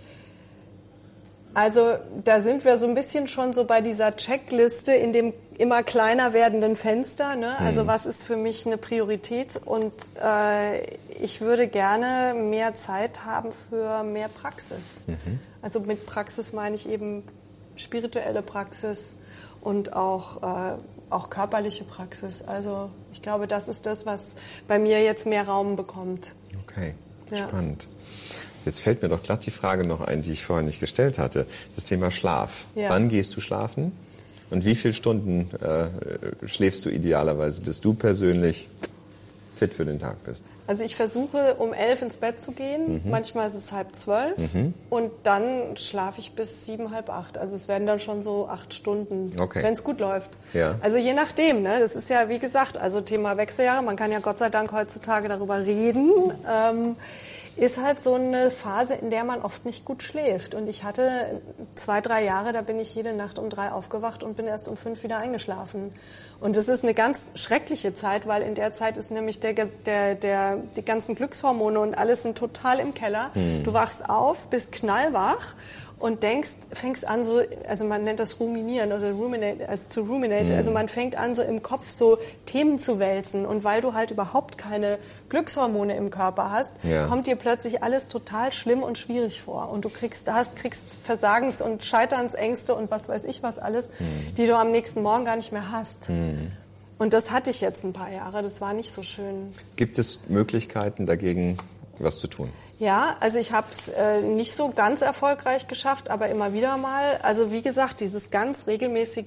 Also da sind wir so ein bisschen schon so bei dieser Checkliste in dem immer kleiner werdenden Fenster. Ne? Also hm. was ist für mich eine Priorität? Und äh, ich würde gerne mehr Zeit haben für mehr Praxis. Mhm. Also mit Praxis meine ich eben spirituelle Praxis und auch, äh, auch körperliche Praxis. Also ich glaube, das ist das, was bei mir jetzt mehr Raum bekommt. Okay, ja. Spannend. Jetzt fällt mir doch glatt die Frage noch ein, die ich vorher nicht gestellt hatte. Das Thema Schlaf. Ja. Wann gehst du schlafen? Und wie viele Stunden äh, schläfst du idealerweise, dass du persönlich fit für den Tag bist? Also ich versuche, um elf ins Bett zu gehen. Mhm. Manchmal ist es halb zwölf. Mhm. Und dann schlafe ich bis sieben, halb acht. Also es werden dann schon so acht Stunden, okay. wenn es gut läuft. Ja. Also je nachdem. Ne? Das ist ja, wie gesagt, also Thema Wechseljahre. Man kann ja Gott sei Dank heutzutage darüber reden. Ähm, ist halt so eine Phase, in der man oft nicht gut schläft. Und ich hatte zwei, drei Jahre, da bin ich jede Nacht um drei aufgewacht und bin erst um fünf wieder eingeschlafen. Und das ist eine ganz schreckliche Zeit, weil in der Zeit ist nämlich der, der, der, die ganzen Glückshormone und alles sind total im Keller. Hm. Du wachst auf, bist knallwach und denkst, fängst an so, also man nennt das Ruminieren oder Ruminate, also zu ruminate, mhm. also man fängt an so im Kopf so Themen zu wälzen und weil du halt überhaupt keine Glückshormone im Körper hast, ja. kommt dir plötzlich alles total schlimm und schwierig vor und du kriegst das, kriegst Versagens- und Scheiternsängste und was weiß ich was alles, mhm. die du am nächsten Morgen gar nicht mehr hast. Mhm. Und das hatte ich jetzt ein paar Jahre, das war nicht so schön. Gibt es Möglichkeiten dagegen, was zu tun? Ja, also ich habe es äh, nicht so ganz erfolgreich geschafft, aber immer wieder mal. Also wie gesagt, dieses ganz regelmäßige,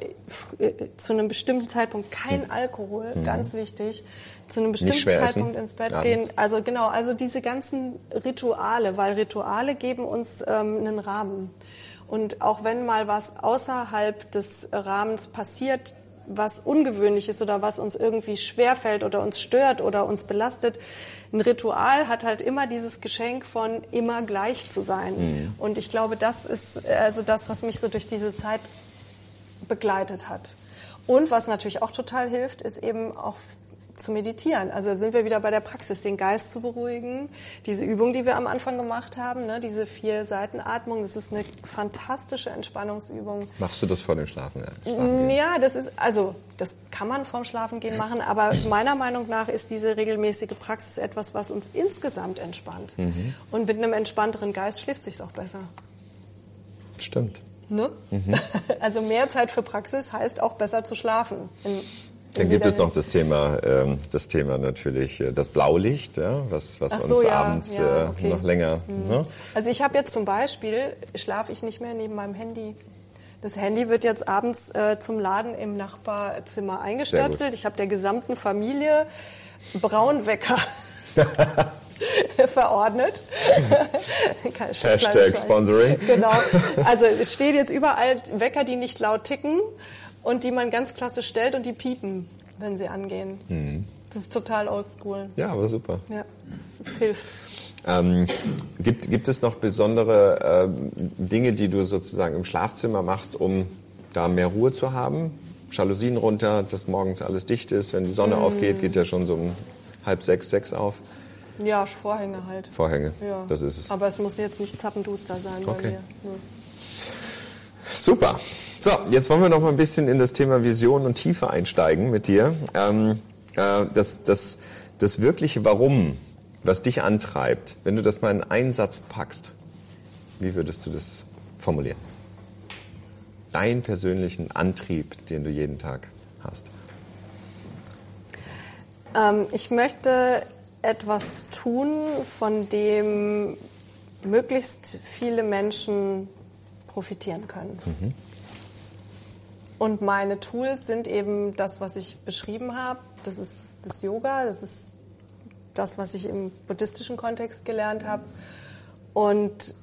äh, zu einem bestimmten Zeitpunkt kein mhm. Alkohol, mhm. ganz wichtig, zu einem bestimmten Zeitpunkt ins Bett ja, gehen. Also genau, also diese ganzen Rituale, weil Rituale geben uns ähm, einen Rahmen. Und auch wenn mal was außerhalb des Rahmens passiert, was ungewöhnlich ist oder was uns irgendwie schwerfällt oder uns stört oder uns belastet, ein Ritual hat halt immer dieses Geschenk von immer gleich zu sein. Mhm. Und ich glaube, das ist also das, was mich so durch diese Zeit begleitet hat. Und was natürlich auch total hilft, ist eben auch zu meditieren. Also sind wir wieder bei der Praxis, den Geist zu beruhigen. Diese Übung, die wir am Anfang gemacht haben, ne, diese vier Seitenatmung, das ist eine fantastische Entspannungsübung. Machst du das vor dem Schlafen? Schlafen ja, das ist, also das kann man vorm Schlafengehen machen, aber meiner Meinung nach ist diese regelmäßige Praxis etwas, was uns insgesamt entspannt. Mhm. Und mit einem entspannteren Geist schläft sich's auch besser. Stimmt. Ne? Mhm. Also mehr Zeit für Praxis heißt auch besser zu schlafen. In, Dann gibt es noch das Thema, ähm, das Thema natürlich äh, das Blaulicht, ja, was, was so, uns ja, abends ja, äh, okay. noch länger. Mhm. Ne? Also ich habe jetzt zum Beispiel, schlafe ich nicht mehr neben meinem Handy. Das Handy wird jetzt abends äh, zum Laden im Nachbarzimmer eingestöpselt. Ich habe der gesamten Familie Braunwecker verordnet. Hashtag Sponsoring. Genau. Also es stehen jetzt überall Wecker, die nicht laut ticken. Und die man ganz klassisch stellt und die piepen, wenn sie angehen. Mhm. Das ist total oldschool. Ja, aber super. Ja, es, es hilft. Ähm, gibt, gibt es noch besondere ähm, Dinge, die du sozusagen im Schlafzimmer machst, um da mehr Ruhe zu haben? Jalousien runter, dass morgens alles dicht ist. Wenn die Sonne mhm. aufgeht, geht ja schon so um halb sechs, sechs auf. Ja, Vorhänge halt. Vorhänge, ja. Das ist es. Aber es muss jetzt nicht zappenduster sein bei okay. mir. Ja. Super. So, jetzt wollen wir noch mal ein bisschen in das Thema Vision und Tiefe einsteigen mit dir. Ähm, äh, das, das, das wirkliche Warum, was dich antreibt, wenn du das mal in einen Satz packst, wie würdest du das formulieren? Deinen persönlichen Antrieb, den du jeden Tag hast. Ähm, ich möchte etwas tun, von dem möglichst viele Menschen profitieren können. Mhm. Und meine Tools sind eben das, was ich beschrieben habe. Das ist das Yoga, das ist das, was ich im buddhistischen Kontext gelernt habe. Und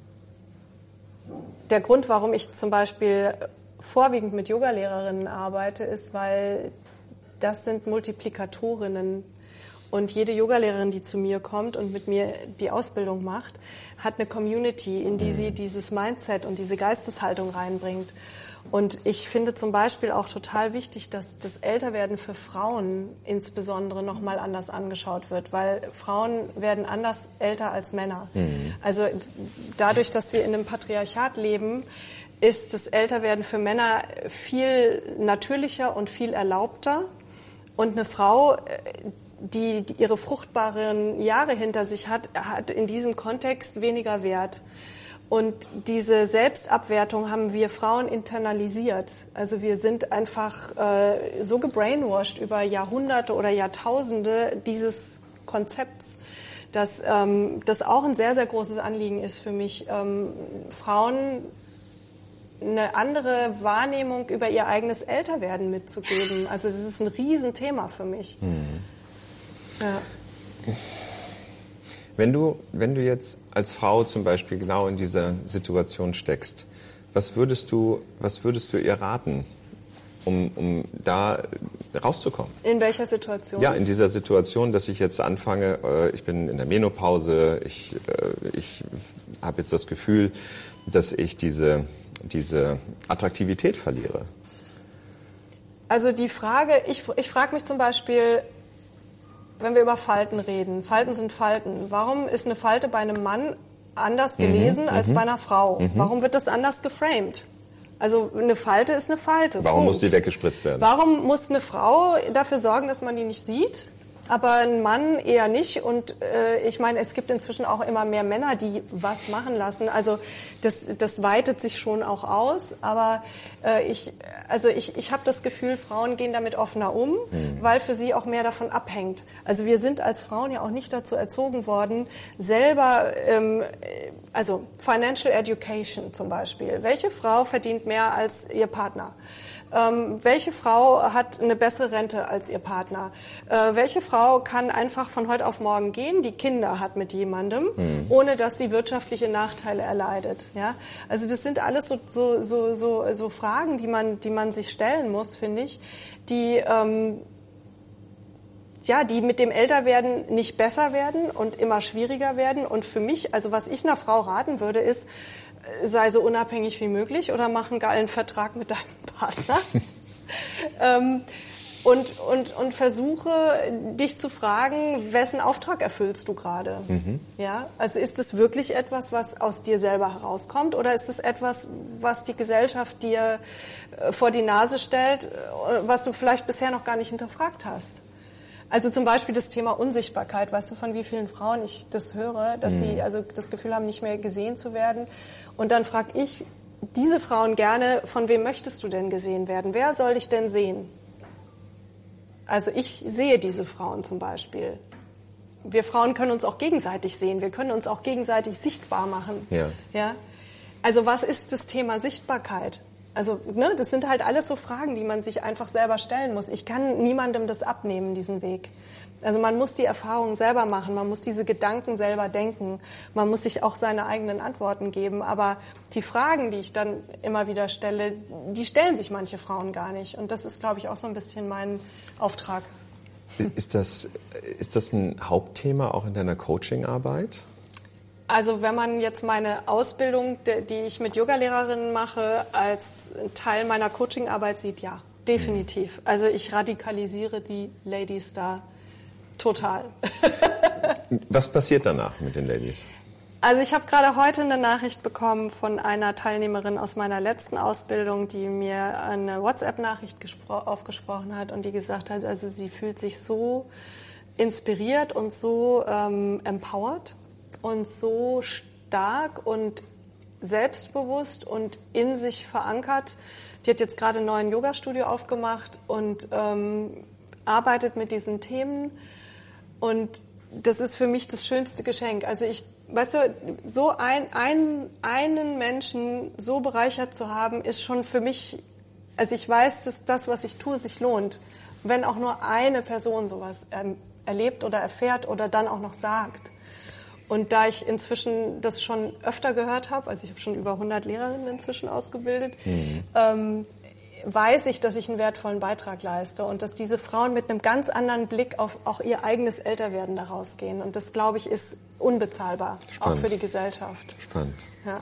der Grund, warum ich zum Beispiel vorwiegend mit Yogalehrerinnen arbeite, ist, weil das sind Multiplikatorinnen. Und jede Yogalehrerin, die zu mir kommt und mit mir die Ausbildung macht, hat eine Community, in die sie dieses Mindset und diese Geisteshaltung reinbringt. Und ich finde zum Beispiel auch total wichtig, dass das Älterwerden für Frauen insbesondere nochmal anders angeschaut wird, weil Frauen werden anders älter als Männer. Mhm. Also dadurch, dass wir in einem Patriarchat leben, ist das Älterwerden für Männer viel natürlicher und viel erlaubter. Und eine Frau, die, die ihre fruchtbaren Jahre hinter sich hat, hat in diesem Kontext weniger Wert. Und diese Selbstabwertung haben wir Frauen internalisiert. Also wir sind einfach äh, so gebrainwashed über Jahrhunderte oder Jahrtausende dieses Konzepts, dass ähm, das auch ein sehr, sehr großes Anliegen ist für mich, ähm, Frauen eine andere Wahrnehmung über ihr eigenes Älterwerden mitzugeben. Also das ist ein Riesenthema für mich. Mhm. Ja. Wenn du, wenn du jetzt als Frau zum Beispiel genau in dieser Situation steckst, was würdest du, was würdest du ihr raten, um, um da rauszukommen? In welcher Situation? Ja, in dieser Situation, dass ich jetzt anfange, äh, ich bin in der Menopause, ich, äh, ich habe jetzt das Gefühl, dass ich diese, diese Attraktivität verliere. Also die Frage, ich, ich frage mich zum Beispiel, wenn wir über Falten reden, Falten sind Falten. Warum ist eine Falte bei einem Mann anders gelesen mhm, als mhm. bei einer Frau? Mhm. Warum wird das anders geframed? Also eine Falte ist eine Falte. Warum Punkt. muss die weggespritzt werden? Warum muss eine Frau dafür sorgen, dass man die nicht sieht? Aber ein Mann eher nicht. Und äh, ich meine, es gibt inzwischen auch immer mehr Männer, die was machen lassen. Also das, das weitet sich schon auch aus. Aber äh, ich, also ich, ich habe das Gefühl, Frauen gehen damit offener um, mhm. weil für sie auch mehr davon abhängt. Also wir sind als Frauen ja auch nicht dazu erzogen worden, selber, ähm, also Financial Education zum Beispiel. Welche Frau verdient mehr als ihr Partner? Ähm, welche Frau hat eine bessere Rente als ihr Partner? Äh, welche Frau kann einfach von heute auf morgen gehen, die Kinder hat mit jemandem, mhm. ohne dass sie wirtschaftliche Nachteile erleidet? Ja? Also das sind alles so, so, so, so, so Fragen, die man, die man sich stellen muss, finde ich, die, ähm, ja, die mit dem Älterwerden nicht besser werden und immer schwieriger werden. Und für mich, also was ich einer Frau raten würde, ist, sei so unabhängig wie möglich oder mach einen geilen Vertrag mit deinem Partner. ähm, und, und, und versuche, dich zu fragen, wessen Auftrag erfüllst du gerade? Mhm. Ja? Also ist es wirklich etwas, was aus dir selber herauskommt, oder ist es etwas, was die Gesellschaft dir äh, vor die Nase stellt, äh, was du vielleicht bisher noch gar nicht hinterfragt hast? Also zum Beispiel das Thema Unsichtbarkeit. Weißt du, von wie vielen Frauen ich das höre, dass mhm. sie also das Gefühl haben, nicht mehr gesehen zu werden. Und dann frage ich diese Frauen gerne, von wem möchtest du denn gesehen werden? Wer soll dich denn sehen? Also ich sehe diese Frauen zum Beispiel. Wir Frauen können uns auch gegenseitig sehen. Wir können uns auch gegenseitig sichtbar machen. Ja. Ja? Also was ist das Thema Sichtbarkeit? Also, ne, das sind halt alles so Fragen, die man sich einfach selber stellen muss. Ich kann niemandem das abnehmen, diesen Weg. Also man muss die Erfahrungen selber machen, man muss diese Gedanken selber denken, man muss sich auch seine eigenen Antworten geben. Aber die Fragen, die ich dann immer wieder stelle, die stellen sich manche Frauen gar nicht. Und das ist, glaube ich, auch so ein bisschen mein Auftrag. Ist das, ist das ein Hauptthema auch in deiner Coachingarbeit? Also wenn man jetzt meine Ausbildung, die ich mit Yogalehrerinnen mache, als Teil meiner Coachingarbeit sieht, ja, definitiv. Also ich radikalisiere die Ladies da total. Was passiert danach mit den Ladies? Also ich habe gerade heute eine Nachricht bekommen von einer Teilnehmerin aus meiner letzten Ausbildung, die mir eine WhatsApp-Nachricht gespro- aufgesprochen hat und die gesagt hat, also sie fühlt sich so inspiriert und so ähm, empowered und so stark und selbstbewusst und in sich verankert. Die hat jetzt gerade ein neues Yoga-Studio aufgemacht und ähm, arbeitet mit diesen Themen. Und das ist für mich das schönste Geschenk. Also ich, weißt du, so ein, ein, einen Menschen so bereichert zu haben, ist schon für mich, also ich weiß, dass das, was ich tue, sich lohnt. Wenn auch nur eine Person sowas ähm, erlebt oder erfährt oder dann auch noch sagt. Und da ich inzwischen das schon öfter gehört habe, also ich habe schon über hundert Lehrerinnen inzwischen ausgebildet, mhm. ähm, weiß ich, dass ich einen wertvollen Beitrag leiste und dass diese Frauen mit einem ganz anderen Blick auf auch ihr eigenes Älterwerden da rausgehen. Und das, glaube ich, ist unbezahlbar, Spannend. Auch für die Gesellschaft. Spannend. Ja.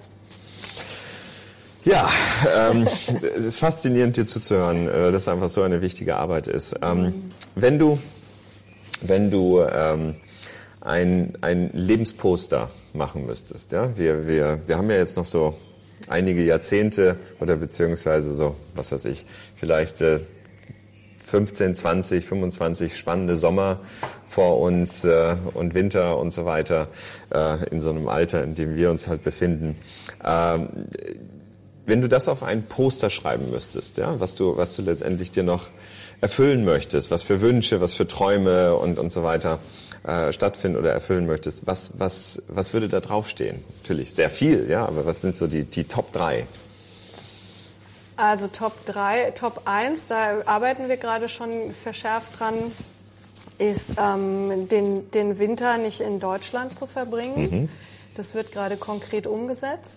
Ja, ähm, es ist faszinierend, dir zuzuhören, dass es einfach so eine wichtige Arbeit ist. Ähm, mhm. Wenn du, wenn du ähm, ein, ein Lebensposter machen müsstest, ja, wir, wir, wir haben ja jetzt noch so einige Jahrzehnte oder beziehungsweise so, was weiß ich, vielleicht äh, fünfzehn, zwanzig, fünfundzwanzig spannende Sommer vor uns äh, und Winter und so weiter äh, in so einem Alter, in dem wir uns halt befinden. Ähm, wenn du das auf ein Poster schreiben müsstest, ja, was du, was du letztendlich dir noch erfüllen möchtest, was für Wünsche, was für Träume und, und so weiter äh, stattfinden oder erfüllen möchtest, was, was, was würde da draufstehen? Natürlich sehr viel, ja, aber was sind so die, die Top drei? Also Top drei, Top eins, da arbeiten wir gerade schon verschärft dran, ist, ähm, den, den Winter nicht in Deutschland zu verbringen. Mhm. Das wird gerade konkret umgesetzt.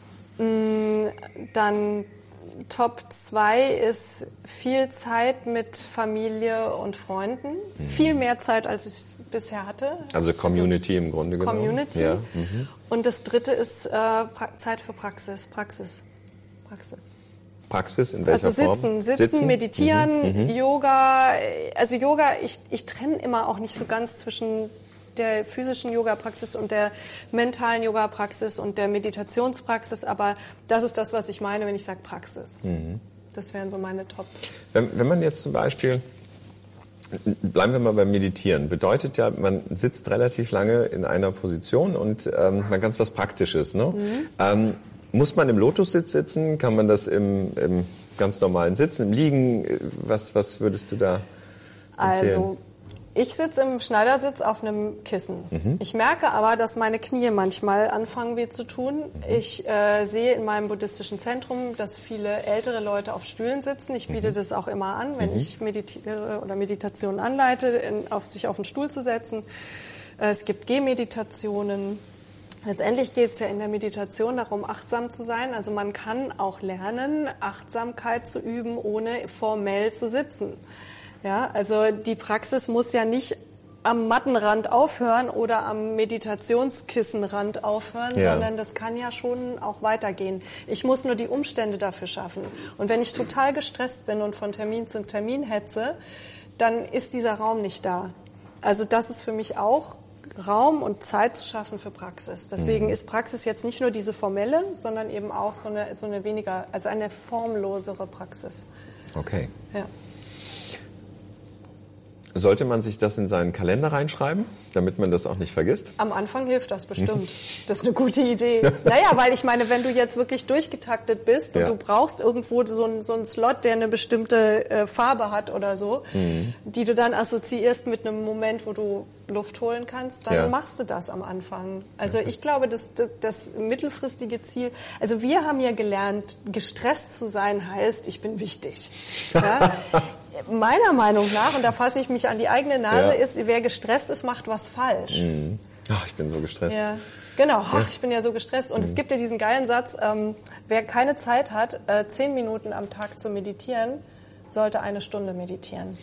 Dann Top zwei ist viel Zeit mit Familie und Freunden. Mhm. Viel mehr Zeit, als ich bisher hatte. Also Community also, im Grunde genommen. Community. Ja. Mhm. Und das dritte ist äh, pra- Zeit für Praxis. Praxis. Praxis. Praxis in welcher also sitzen, Form? Sitzen, sitzen, meditieren, mhm. Yoga. Also Yoga, ich, ich trenne immer auch nicht so ganz zwischen der physischen Yoga-Praxis und der mentalen Yoga-Praxis und der Meditationspraxis, aber das ist das, was ich meine, wenn ich sage Praxis. Mhm. Das wären so meine Top. Wenn, wenn man jetzt zum Beispiel, bleiben wir mal beim Meditieren, bedeutet ja, man sitzt relativ lange in einer Position und ähm, man ganz was Praktisches. Ne? Mhm. Ähm, muss man im Lotussitz sitzen? Kann man das im, im ganz normalen Sitzen, im Liegen? Was, was würdest du da empfehlen? Also ich sitze im Schneidersitz auf einem Kissen. Mhm. Ich merke aber, dass meine Knie manchmal anfangen weh zu tun. Mhm. Ich äh, sehe in meinem buddhistischen Zentrum, dass viele ältere Leute auf Stühlen sitzen. Ich biete mhm. das auch immer an, wenn mhm. ich meditiere oder Meditation anleite, in, auf sich auf den Stuhl zu setzen. Äh, es gibt Gehmeditationen. Letztendlich geht es ja in der Meditation darum, achtsam zu sein. Also man kann auch lernen, Achtsamkeit zu üben, ohne formell zu sitzen. Ja, also die Praxis muss ja nicht am Mattenrand aufhören oder am Meditationskissenrand aufhören, ja. sondern das kann ja schon auch weitergehen. Ich muss nur die Umstände dafür schaffen. Und wenn ich total gestresst bin und von Termin zu Termin hetze, dann ist dieser Raum nicht da. Also das ist für mich auch Raum und Zeit zu schaffen für Praxis. Deswegen mhm. ist Praxis jetzt nicht nur diese formelle, sondern eben auch so eine, so eine weniger, also eine formlosere Praxis. Okay. Ja. Sollte man sich das in seinen Kalender reinschreiben, damit man das auch nicht vergisst? Am Anfang hilft das bestimmt. Das ist eine gute Idee. Naja, weil ich meine, wenn du jetzt wirklich durchgetaktet bist und ja. du brauchst irgendwo so einen, so einen Slot, der eine bestimmte äh, Farbe hat oder so, mhm. die du dann assoziierst mit einem Moment, wo du Luft holen kannst, dann ja. machst du das am Anfang. Also ich glaube, das, das, das mittelfristige Ziel, also wir haben ja gelernt, gestresst zu sein heißt, ich bin wichtig. Ja? Meiner Meinung nach, und da fasse ich mich an die eigene Nase, ja. ist, wer gestresst ist, macht was falsch. Mhm. Ach, ich bin so gestresst. Ja, genau. Ach, ja. ich bin ja so gestresst. Und mhm. es gibt ja diesen geilen Satz, ähm, wer keine Zeit hat, äh, zehn Minuten am Tag zu meditieren, sollte eine Stunde meditieren.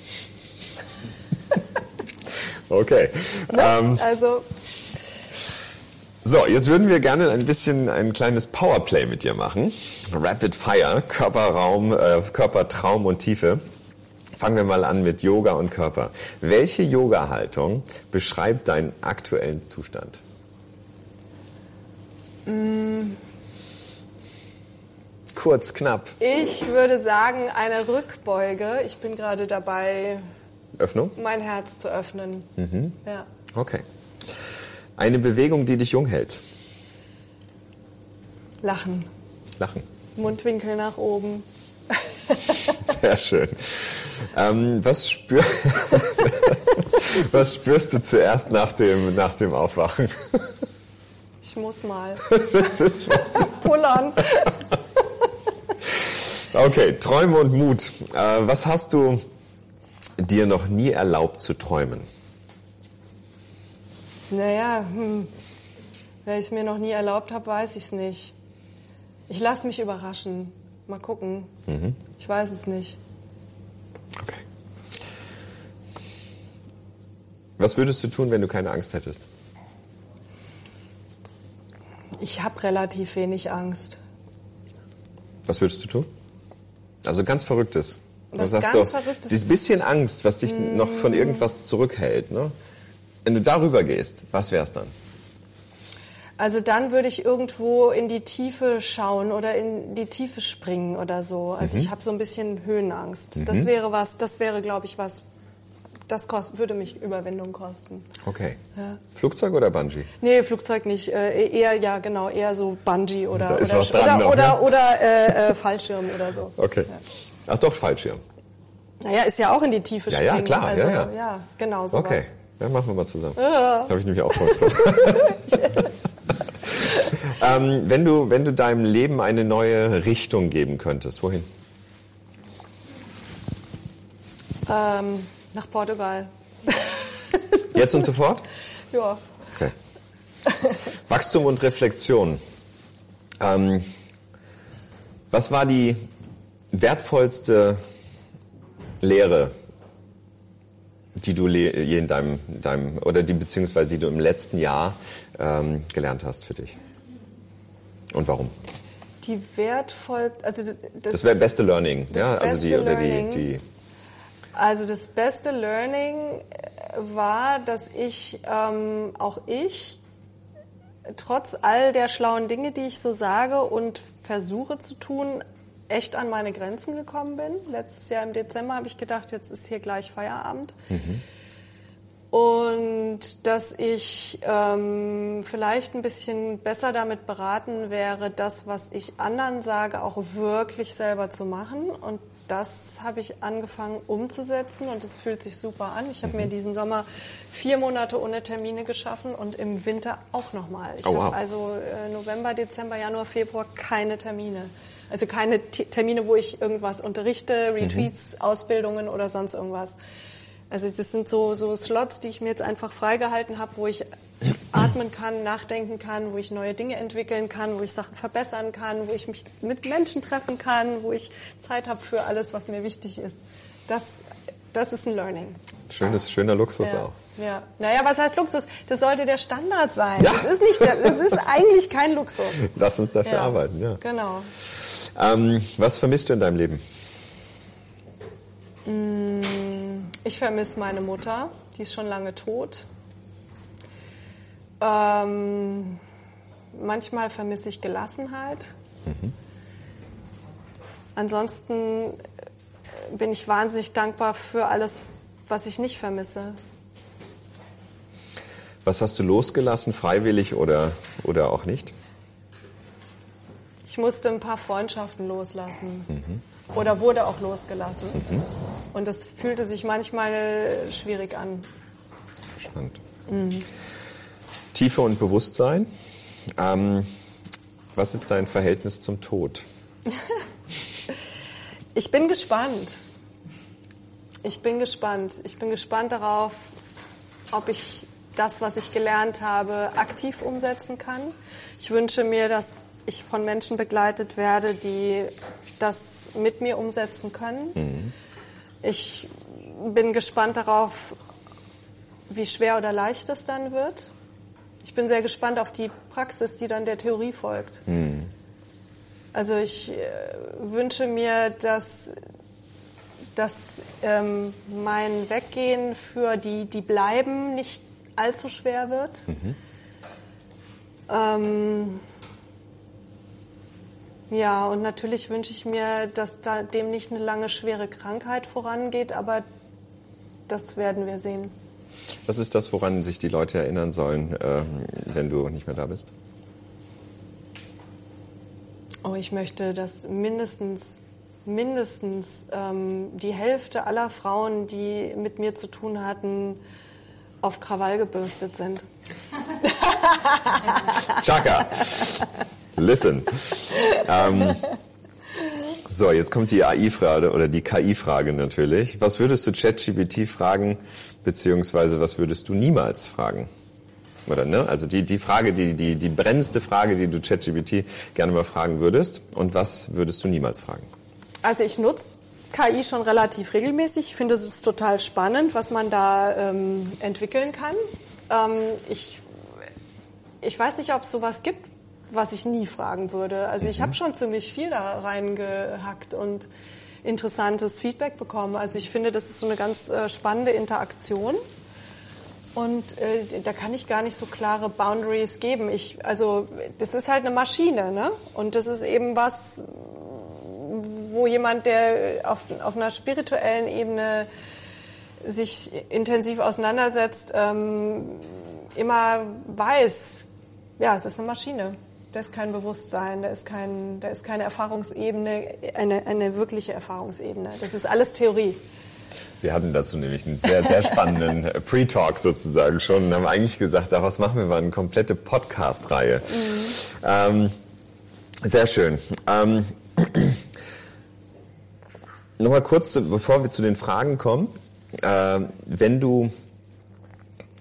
Okay. Ne? Ähm, also... So, jetzt würden wir gerne ein bisschen ein kleines Powerplay mit dir machen. Rapid Fire, Körperraum, äh, Körpertraum und Tiefe. Fangen wir mal an mit Yoga und Körper. Welche Yoga-Haltung beschreibt deinen aktuellen Zustand? Mm. Kurz, knapp. Ich würde sagen, eine Rückbeuge. Ich bin gerade dabei, Öffnung? mein Herz zu öffnen. Mhm. Ja. Okay. Eine Bewegung, die dich jung hält? Lachen. Lachen. Mundwinkel nach oben. Sehr schön. Ähm, was, spür was spürst du zuerst nach dem, nach dem Aufwachen? Ich muss mal. Das ist was. Pullern. Okay, Träume und Mut. Äh, was hast du dir noch nie erlaubt zu träumen? Naja, hm. wenn ich es mir noch nie erlaubt habe, weiß ich es nicht. Ich lasse mich überraschen. Mal gucken. Mhm. Ich weiß es nicht. Okay. Was würdest du tun, wenn du keine Angst hättest? Ich habe relativ wenig Angst. Was würdest du tun? Also ganz Verrücktes. Was du sagst ganz so, Verrücktes? dieses bisschen Angst, was dich mm. noch von irgendwas zurückhält. Ne? Wenn du darüber gehst, was wär's dann? Also dann würde ich irgendwo in die Tiefe schauen oder in die Tiefe springen oder so. Also mhm. ich habe so ein bisschen Höhenangst. Mhm. Das wäre was, das wäre, glaube ich, was, das kost, würde mich Überwindung kosten. Okay. Ja. Flugzeug oder Bungee? Nee, Flugzeug nicht. Äh, eher, ja genau, eher so Bungee oder, oder, oder, noch, oder, ne? oder äh, äh, Fallschirm oder so. Okay. Ja. Ach doch, Fallschirm. Naja, ist ja auch in die Tiefe ja, springen. Ja, klar. Also, ja, ja. ja, genau sowas. Okay, dann machen wir mal zusammen. Ja. Habe ich nämlich auch vor. ähm, wenn du, wenn du deinem Leben eine neue Richtung geben könntest, wohin? Ähm, nach Portugal. Jetzt und sofort? Ja. Okay. Wachstum und Reflexion. Ähm, was war die wertvollste Lehre, die du le- je in deinem, deinem oder die beziehungsweise die du im letzten Jahr ähm, gelernt hast für dich? Und warum? Die wertvollste, also das, Das wäre beste Learning, das ja, also beste die oder die, Learning. die Also das beste Learning war, dass ich, ähm, auch ich, trotz all der schlauen Dinge, die ich so sage und versuche zu tun, echt an meine Grenzen gekommen bin. Letztes Jahr im Dezember habe ich gedacht, jetzt ist hier gleich Feierabend. Mhm. Und dass ich ähm, vielleicht ein bisschen besser damit beraten wäre, das, was ich anderen sage, auch wirklich selber zu machen. Und das habe ich angefangen umzusetzen und es fühlt sich super an. Ich habe mir diesen Sommer vier Monate ohne Termine geschaffen und im Winter auch nochmal. Ich oh, wow. habe also äh, November, Dezember, Januar, Februar keine Termine. Also keine T- Termine, wo ich irgendwas unterrichte, Retreats, mhm. Ausbildungen oder sonst irgendwas. Also das sind so, so Slots, die ich mir jetzt einfach freigehalten habe, wo ich atmen kann, nachdenken kann, wo ich neue Dinge entwickeln kann, wo ich Sachen verbessern kann, wo ich mich mit Menschen treffen kann, wo ich Zeit habe für alles, was mir wichtig ist. Das, das ist ein Learning. Schönes, schöner Luxus ja. auch. Ja. Naja, was heißt Luxus? Das sollte der Standard sein. Ja. Das ist nicht der, das ist eigentlich kein Luxus. Lass uns dafür ja. arbeiten, ja. Genau. Ähm, was vermisst du in deinem Leben? Ich vermisse meine Mutter, die ist schon lange tot. Ähm, manchmal vermisse ich Gelassenheit. Mhm. Ansonsten bin ich wahnsinnig dankbar für alles, was ich nicht vermisse. Was hast du losgelassen, freiwillig oder, oder auch nicht? Ich musste ein paar Freundschaften loslassen. Mhm. Oder wurde auch losgelassen. Mhm. Und das fühlte sich manchmal schwierig an. Spannend. Mhm. Tiefe und Bewusstsein. Ähm, was ist dein Verhältnis zum Tod? Ich bin gespannt. Ich bin gespannt. Ich bin gespannt darauf, ob ich das, was ich gelernt habe, aktiv umsetzen kann. Ich wünsche mir, dass ich von Menschen begleitet werde, die das mit mir umsetzen können. Mhm. Ich bin gespannt darauf, wie schwer oder leicht es dann wird. Ich bin sehr gespannt auf die Praxis, die dann der Theorie folgt. Mhm. Also ich äh, wünsche mir, dass, dass ähm, mein Weggehen für die, die bleiben, nicht allzu schwer wird. Mhm. Ähm, Ja, und natürlich wünsche ich mir, dass da dem nicht eine lange, schwere Krankheit vorangeht, aber das werden wir sehen. Was ist das, woran sich die Leute erinnern sollen, äh, wenn du nicht mehr da bist? Oh, ich möchte, dass mindestens, mindestens ähm, die Hälfte aller Frauen, die mit mir zu tun hatten, auf Krawall gebürstet sind. Chaka! Listen. Ähm, so, jetzt kommt die A I-Frage oder die K I-Frage natürlich. Was würdest du ChatGPT fragen, beziehungsweise was würdest du niemals fragen? Oder ne? Also die die Frage, die die die brennendste Frage, die du ChatGPT gerne mal fragen würdest. Und was würdest du niemals fragen? Also ich nutze K I schon relativ regelmäßig. Ich finde, es ist total spannend, was man da ähm, entwickeln kann. Ähm, ich ich weiß nicht, ob es sowas gibt, was ich nie fragen würde. Also ich habe schon ziemlich viel da reingehackt und interessantes Feedback bekommen. Also ich finde, das ist so eine ganz äh, spannende Interaktion und äh, da kann ich gar nicht so klare Boundaries geben. Ich, also das ist halt eine Maschine, ne? Und das ist eben was, wo jemand, der auf, auf einer spirituellen Ebene sich intensiv auseinandersetzt, ähm, immer weiß, ja, es ist eine Maschine. Da ist kein Bewusstsein, da ist, kein, da ist keine Erfahrungsebene, eine, eine wirkliche Erfahrungsebene. Das ist alles Theorie. Wir hatten dazu nämlich einen sehr, sehr spannenden Pre-Talk sozusagen schon und haben eigentlich gesagt, daraus machen wir mal eine komplette Podcast-Reihe. Mhm. Ähm, sehr schön. Ähm, Nochmal kurz, bevor wir zu den Fragen kommen. Äh, wenn du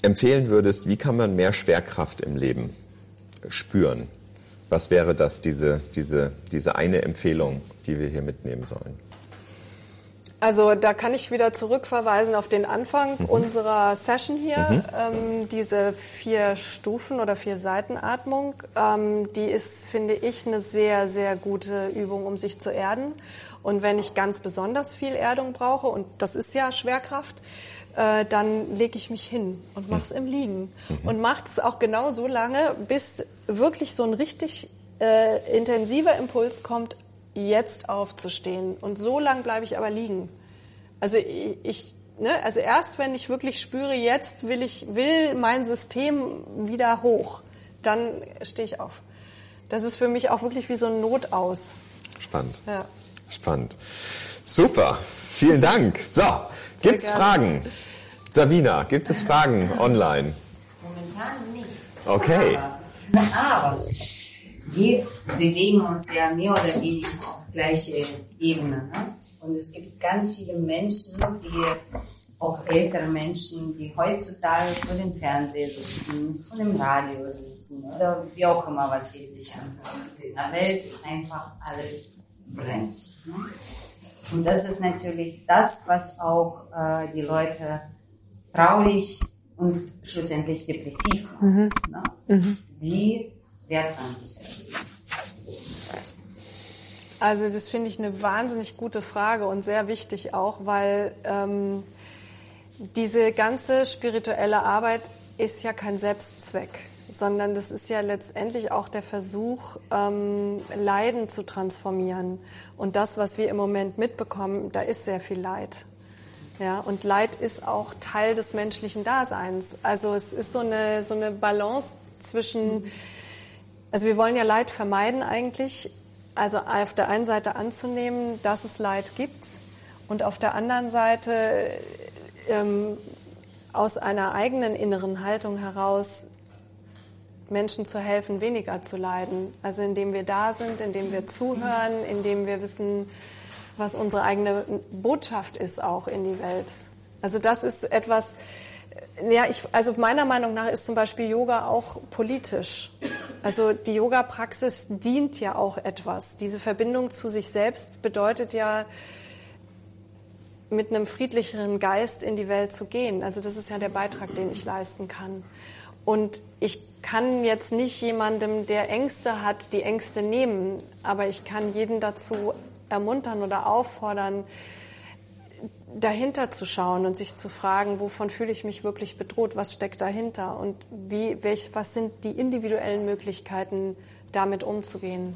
empfehlen würdest, wie kann man mehr Schwerkraft im Leben spüren? Was wäre das, diese, diese, diese eine Empfehlung, die wir hier mitnehmen sollen? Also da kann ich wieder zurückverweisen auf den Anfang mhm. unserer Session hier. Mhm. Ähm, diese vier Stufen oder vier Seitenatmung, ähm, die ist, finde ich, eine sehr, sehr gute Übung, um sich zu erden. Und wenn ich ganz besonders viel Erdung brauche, und das ist ja Schwerkraft, äh, dann lege ich mich hin und mache es im Liegen. Mhm. Und mache es auch genau so lange, bis wirklich so ein richtig äh, intensiver Impuls kommt, jetzt aufzustehen. Und so lang bleibe ich aber liegen. Also ich, ich ne, also erst wenn ich wirklich spüre, jetzt will ich, will mein System wieder hoch, dann stehe ich auf. Das ist für mich auch wirklich wie so ein Notaus. Spannend. Ja. Spannend. Super. Vielen Dank. So, gibt's Fragen? Sabina, gibt es Fragen online? Momentan nicht. Okay. Aber, aber wir bewegen uns ja mehr oder weniger auf gleiche Ebene. Ne? Und es gibt ganz viele Menschen, die, auch ältere Menschen, die heutzutage vor dem Fernseher sitzen, vor dem Radio sitzen oder wie auch immer, was sie sich anhören. In der Welt ist einfach alles brennt. Ne? Und das ist natürlich das, was auch äh, die Leute traurig und schlussendlich depressiv macht. Mhm. Ne? Mhm. Wie wird man sich erleben? Also das finde ich eine wahnsinnig gute Frage und sehr wichtig auch, weil ähm, diese ganze spirituelle Arbeit ist ja kein Selbstzweck, sondern das ist ja letztendlich auch der Versuch, ähm, Leiden zu transformieren. Und das, was wir im Moment mitbekommen, da ist sehr viel Leid. Ja, und Leid ist auch Teil des menschlichen Daseins. Also es ist so eine, so eine Balance zwischen, also wir wollen ja Leid vermeiden eigentlich, also auf der einen Seite anzunehmen, dass es Leid gibt und auf der anderen Seite ähm, aus einer eigenen inneren Haltung heraus Menschen zu helfen, weniger zu leiden. Also indem wir da sind, indem wir zuhören, indem wir wissen, was unsere eigene Botschaft ist auch in die Welt. Also das ist etwas, ja, ich, also meiner Meinung nach ist zum Beispiel Yoga auch politisch. Also die Yoga-Praxis dient ja auch etwas. Diese Verbindung zu sich selbst bedeutet ja, mit einem friedlicheren Geist in die Welt zu gehen. Also das ist ja der Beitrag, den ich leisten kann. Und ich kann jetzt nicht jemandem, der Ängste hat, die Ängste nehmen, aber ich kann jeden dazu ermuntern oder auffordern, dahinter zu schauen und sich zu fragen, wovon fühle ich mich wirklich bedroht, was steckt dahinter und wie, welch, was sind die individuellen Möglichkeiten, damit umzugehen.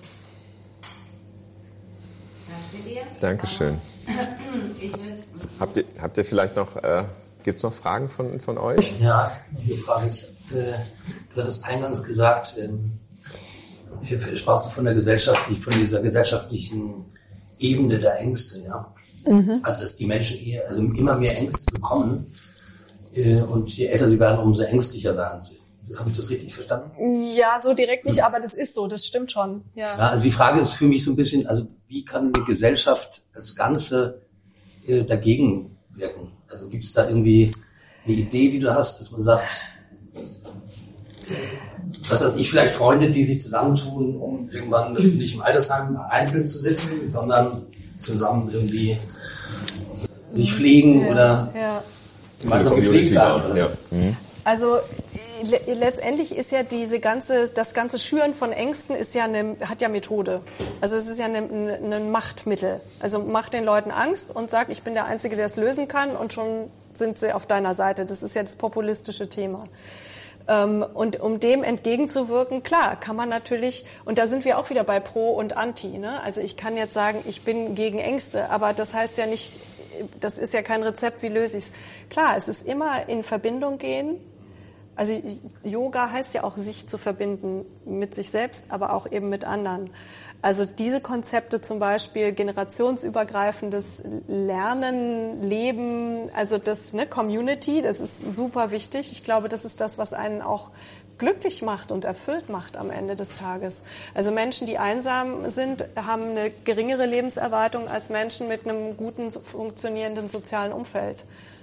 Danke dir. Dankeschön. Ich habt, ihr, habt ihr vielleicht noch, äh, gibt es noch Fragen von, von euch? Ja, eine Frage ist, äh, du hattest eingangs gesagt, ähm, sprachst du von der gesellschaftlichen, von dieser gesellschaftlichen Ebene der Ängste, ja. Mhm. Also dass die Menschen eher, also immer mehr Ängste bekommen äh, und je älter sie werden, umso ängstlicher werden sie. Habe ich das richtig verstanden? Ja, so direkt nicht, mhm. aber das ist so, das stimmt schon. Ja. Ja, also die Frage ist für mich so ein bisschen, also wie kann die Gesellschaft als Ganze äh, dagegen wirken? Also gibt es da irgendwie eine Idee, die du hast, dass man sagt, was weiß ich, vielleicht Freunde, die sich zusammentun, um irgendwann nicht im Altersheim einzeln zu sitzen, sondern zusammen irgendwie sich pflegen ja, oder ja. gemeinsam gepflegt werden. Ja. Mhm. Also le- letztendlich ist ja diese ganze, das ganze Schüren von Ängsten ist ja eine, hat ja Methode. Also es ist ja ein eine Machtmittel. Also mach den Leuten Angst und sag, ich bin der Einzige, der es lösen kann und schon sind sie auf deiner Seite. Das ist ja das populistische Thema. Und um dem entgegenzuwirken, klar, kann man natürlich, und da sind wir auch wieder bei Pro und Anti, ne? Also ich kann jetzt sagen, ich bin gegen Ängste, aber das heißt ja nicht, das ist ja kein Rezept, wie löse ich's. Klar, es ist immer in Verbindung gehen. Also Yoga heißt ja auch, sich zu verbinden mit sich selbst, aber auch eben mit anderen. Also diese Konzepte zum Beispiel, generationsübergreifendes Lernen, Leben, also das, ne, Community, das ist super wichtig. Ich glaube, das ist das, was einen auch glücklich macht und erfüllt macht am Ende des Tages. Also Menschen, die einsam sind, haben eine geringere Lebenserwartung als Menschen mit einem guten, funktionierenden sozialen Umfeld.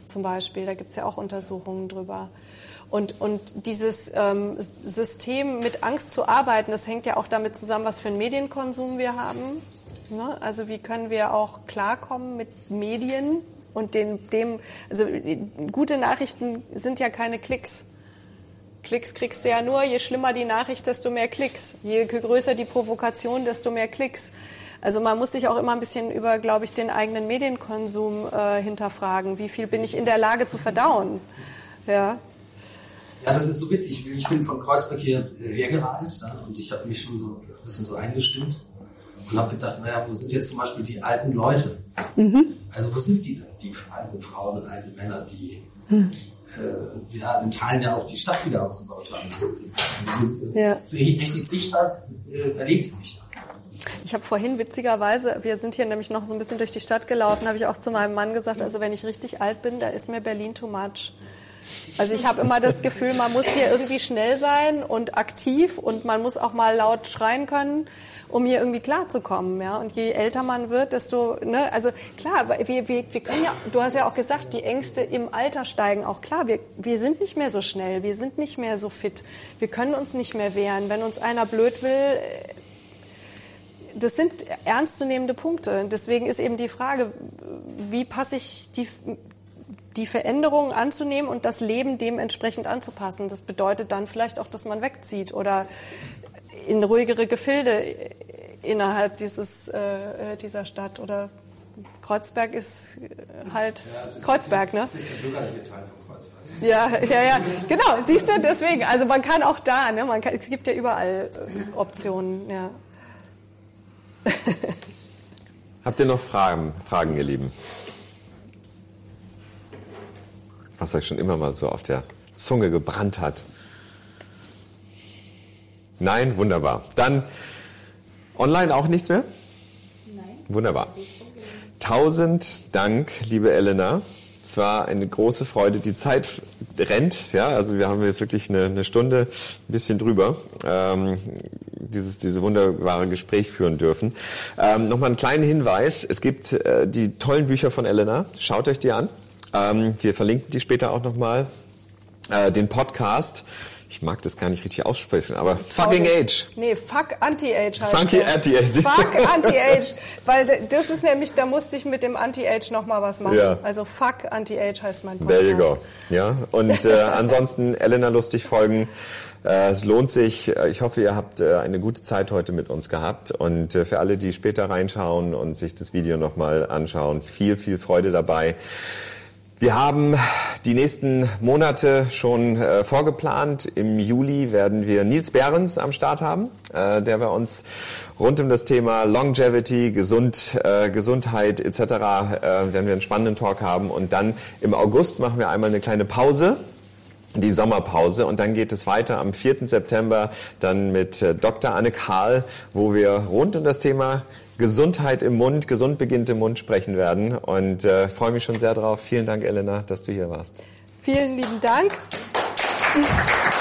zum Beispiel. Da gibt es ja auch Untersuchungen drüber. Und, und dieses ähm, System mit Angst zu arbeiten, das hängt ja auch damit zusammen, was für einen Medienkonsum wir haben. Ne? Also wie können wir auch klarkommen mit Medien und den, dem, also gute Nachrichten sind ja keine Klicks. Klicks kriegst du ja nur, je schlimmer die Nachricht, desto mehr Klicks. Je größer die Provokation, desto mehr Klicks. Also man muss sich auch immer ein bisschen über, glaube ich, den eigenen Medienkonsum äh, hinterfragen. Wie viel bin ich in der Lage zu verdauen? Ja. Ja, das ist so witzig. Ich bin von Kreuzberg hier hergeradelt, ja, und ich habe mich schon so ein bisschen so eingestimmt und habe gedacht, naja, wo sind jetzt zum Beispiel die alten Leute? Mhm. Also wo sind die denn? Die alten Frauen und alten Männer, die mhm. äh, ja, in Teilen ja auch die Stadt wieder aufgebaut haben. Also, das, ja. das, richtig sichtbar äh, erlebe ich es nicht. Ich habe vorhin witzigerweise, wir sind hier nämlich noch so ein bisschen durch die Stadt gelaufen, habe ich auch zu meinem Mann gesagt, also wenn ich richtig alt bin, da ist mir Berlin too much. Also ich habe immer das Gefühl, man muss hier irgendwie schnell sein und aktiv und man muss auch mal laut schreien können, um hier irgendwie klarzukommen. Ja? Und je älter man wird, desto, ne, also klar, wir, wir, wir können ja, du hast ja auch gesagt, die Ängste im Alter steigen auch. Klar, wir, wir sind nicht mehr so schnell, wir sind nicht mehr so fit, wir können uns nicht mehr wehren. Wenn uns einer blöd will, das sind ernstzunehmende Punkte. Deswegen ist eben die Frage, wie passe ich die die Veränderungen anzunehmen und das Leben dementsprechend anzupassen. Das bedeutet dann vielleicht auch, dass man wegzieht oder in ruhigere Gefilde innerhalb dieses, äh, dieser Stadt. Oder Kreuzberg ist halt ja, ist Kreuzberg, ne? Das ist der bürgerliche Teil von Kreuzberg. Ja, ja, ja, genau. Siehst du, deswegen. Also man kann auch da, ne? Man kann, es gibt ja überall äh, Optionen, ja. Habt ihr noch Fragen, Fragen, ihr Lieben? Was euch schon immer mal so auf der Zunge gebrannt hat. Nein? Wunderbar. Dann online auch nichts mehr? Nein. Wunderbar. Tausend Dank, liebe Elena. Es war eine große Freude. Die Zeit rennt, ja, also wir haben jetzt wirklich eine, eine Stunde, ein bisschen drüber, ähm, dieses, diese wunderbare Gespräch führen dürfen. Ähm, Nochmal einen kleinen Hinweis. Es gibt äh, die tollen Bücher von Elena. Schaut euch die an. Ähm, wir verlinken die später auch nochmal. Äh, den Podcast. Ich mag das gar nicht richtig aussprechen, aber Fucking Age. Nee, Fuck Anti-Age heißt Funky Anti-Age. Fuck Anti-Age. Weil das ist nämlich, da musste ich mit dem Anti-Age nochmal was machen. Ja. Also Fuck Anti-Age heißt mein Podcast. There you go. Ja, und äh, ansonsten Elena Lustig folgen. Äh, es lohnt sich. Ich hoffe, ihr habt äh, eine gute Zeit heute mit uns gehabt. Und äh, für alle, die später reinschauen und sich das Video nochmal anschauen, viel, viel Freude dabei. Wir haben die nächsten Monate schon äh, vorgeplant. Im Juli werden wir Nils Behrens am Start haben, äh, der bei uns rund um das Thema Longevity, Gesund, äh, Gesundheit et cetera. Äh, werden wir einen spannenden Talk haben. Und dann im August machen wir einmal eine kleine Pause, die Sommerpause. Und dann geht es weiter am vierten September dann mit äh, Doktor Anne Karl, wo wir rund um das Thema Gesundheit im Mund, gesund beginnt im Mund sprechen werden. Und äh, freue mich schon sehr drauf. Vielen Dank, Elena, dass du hier warst. Vielen lieben Dank.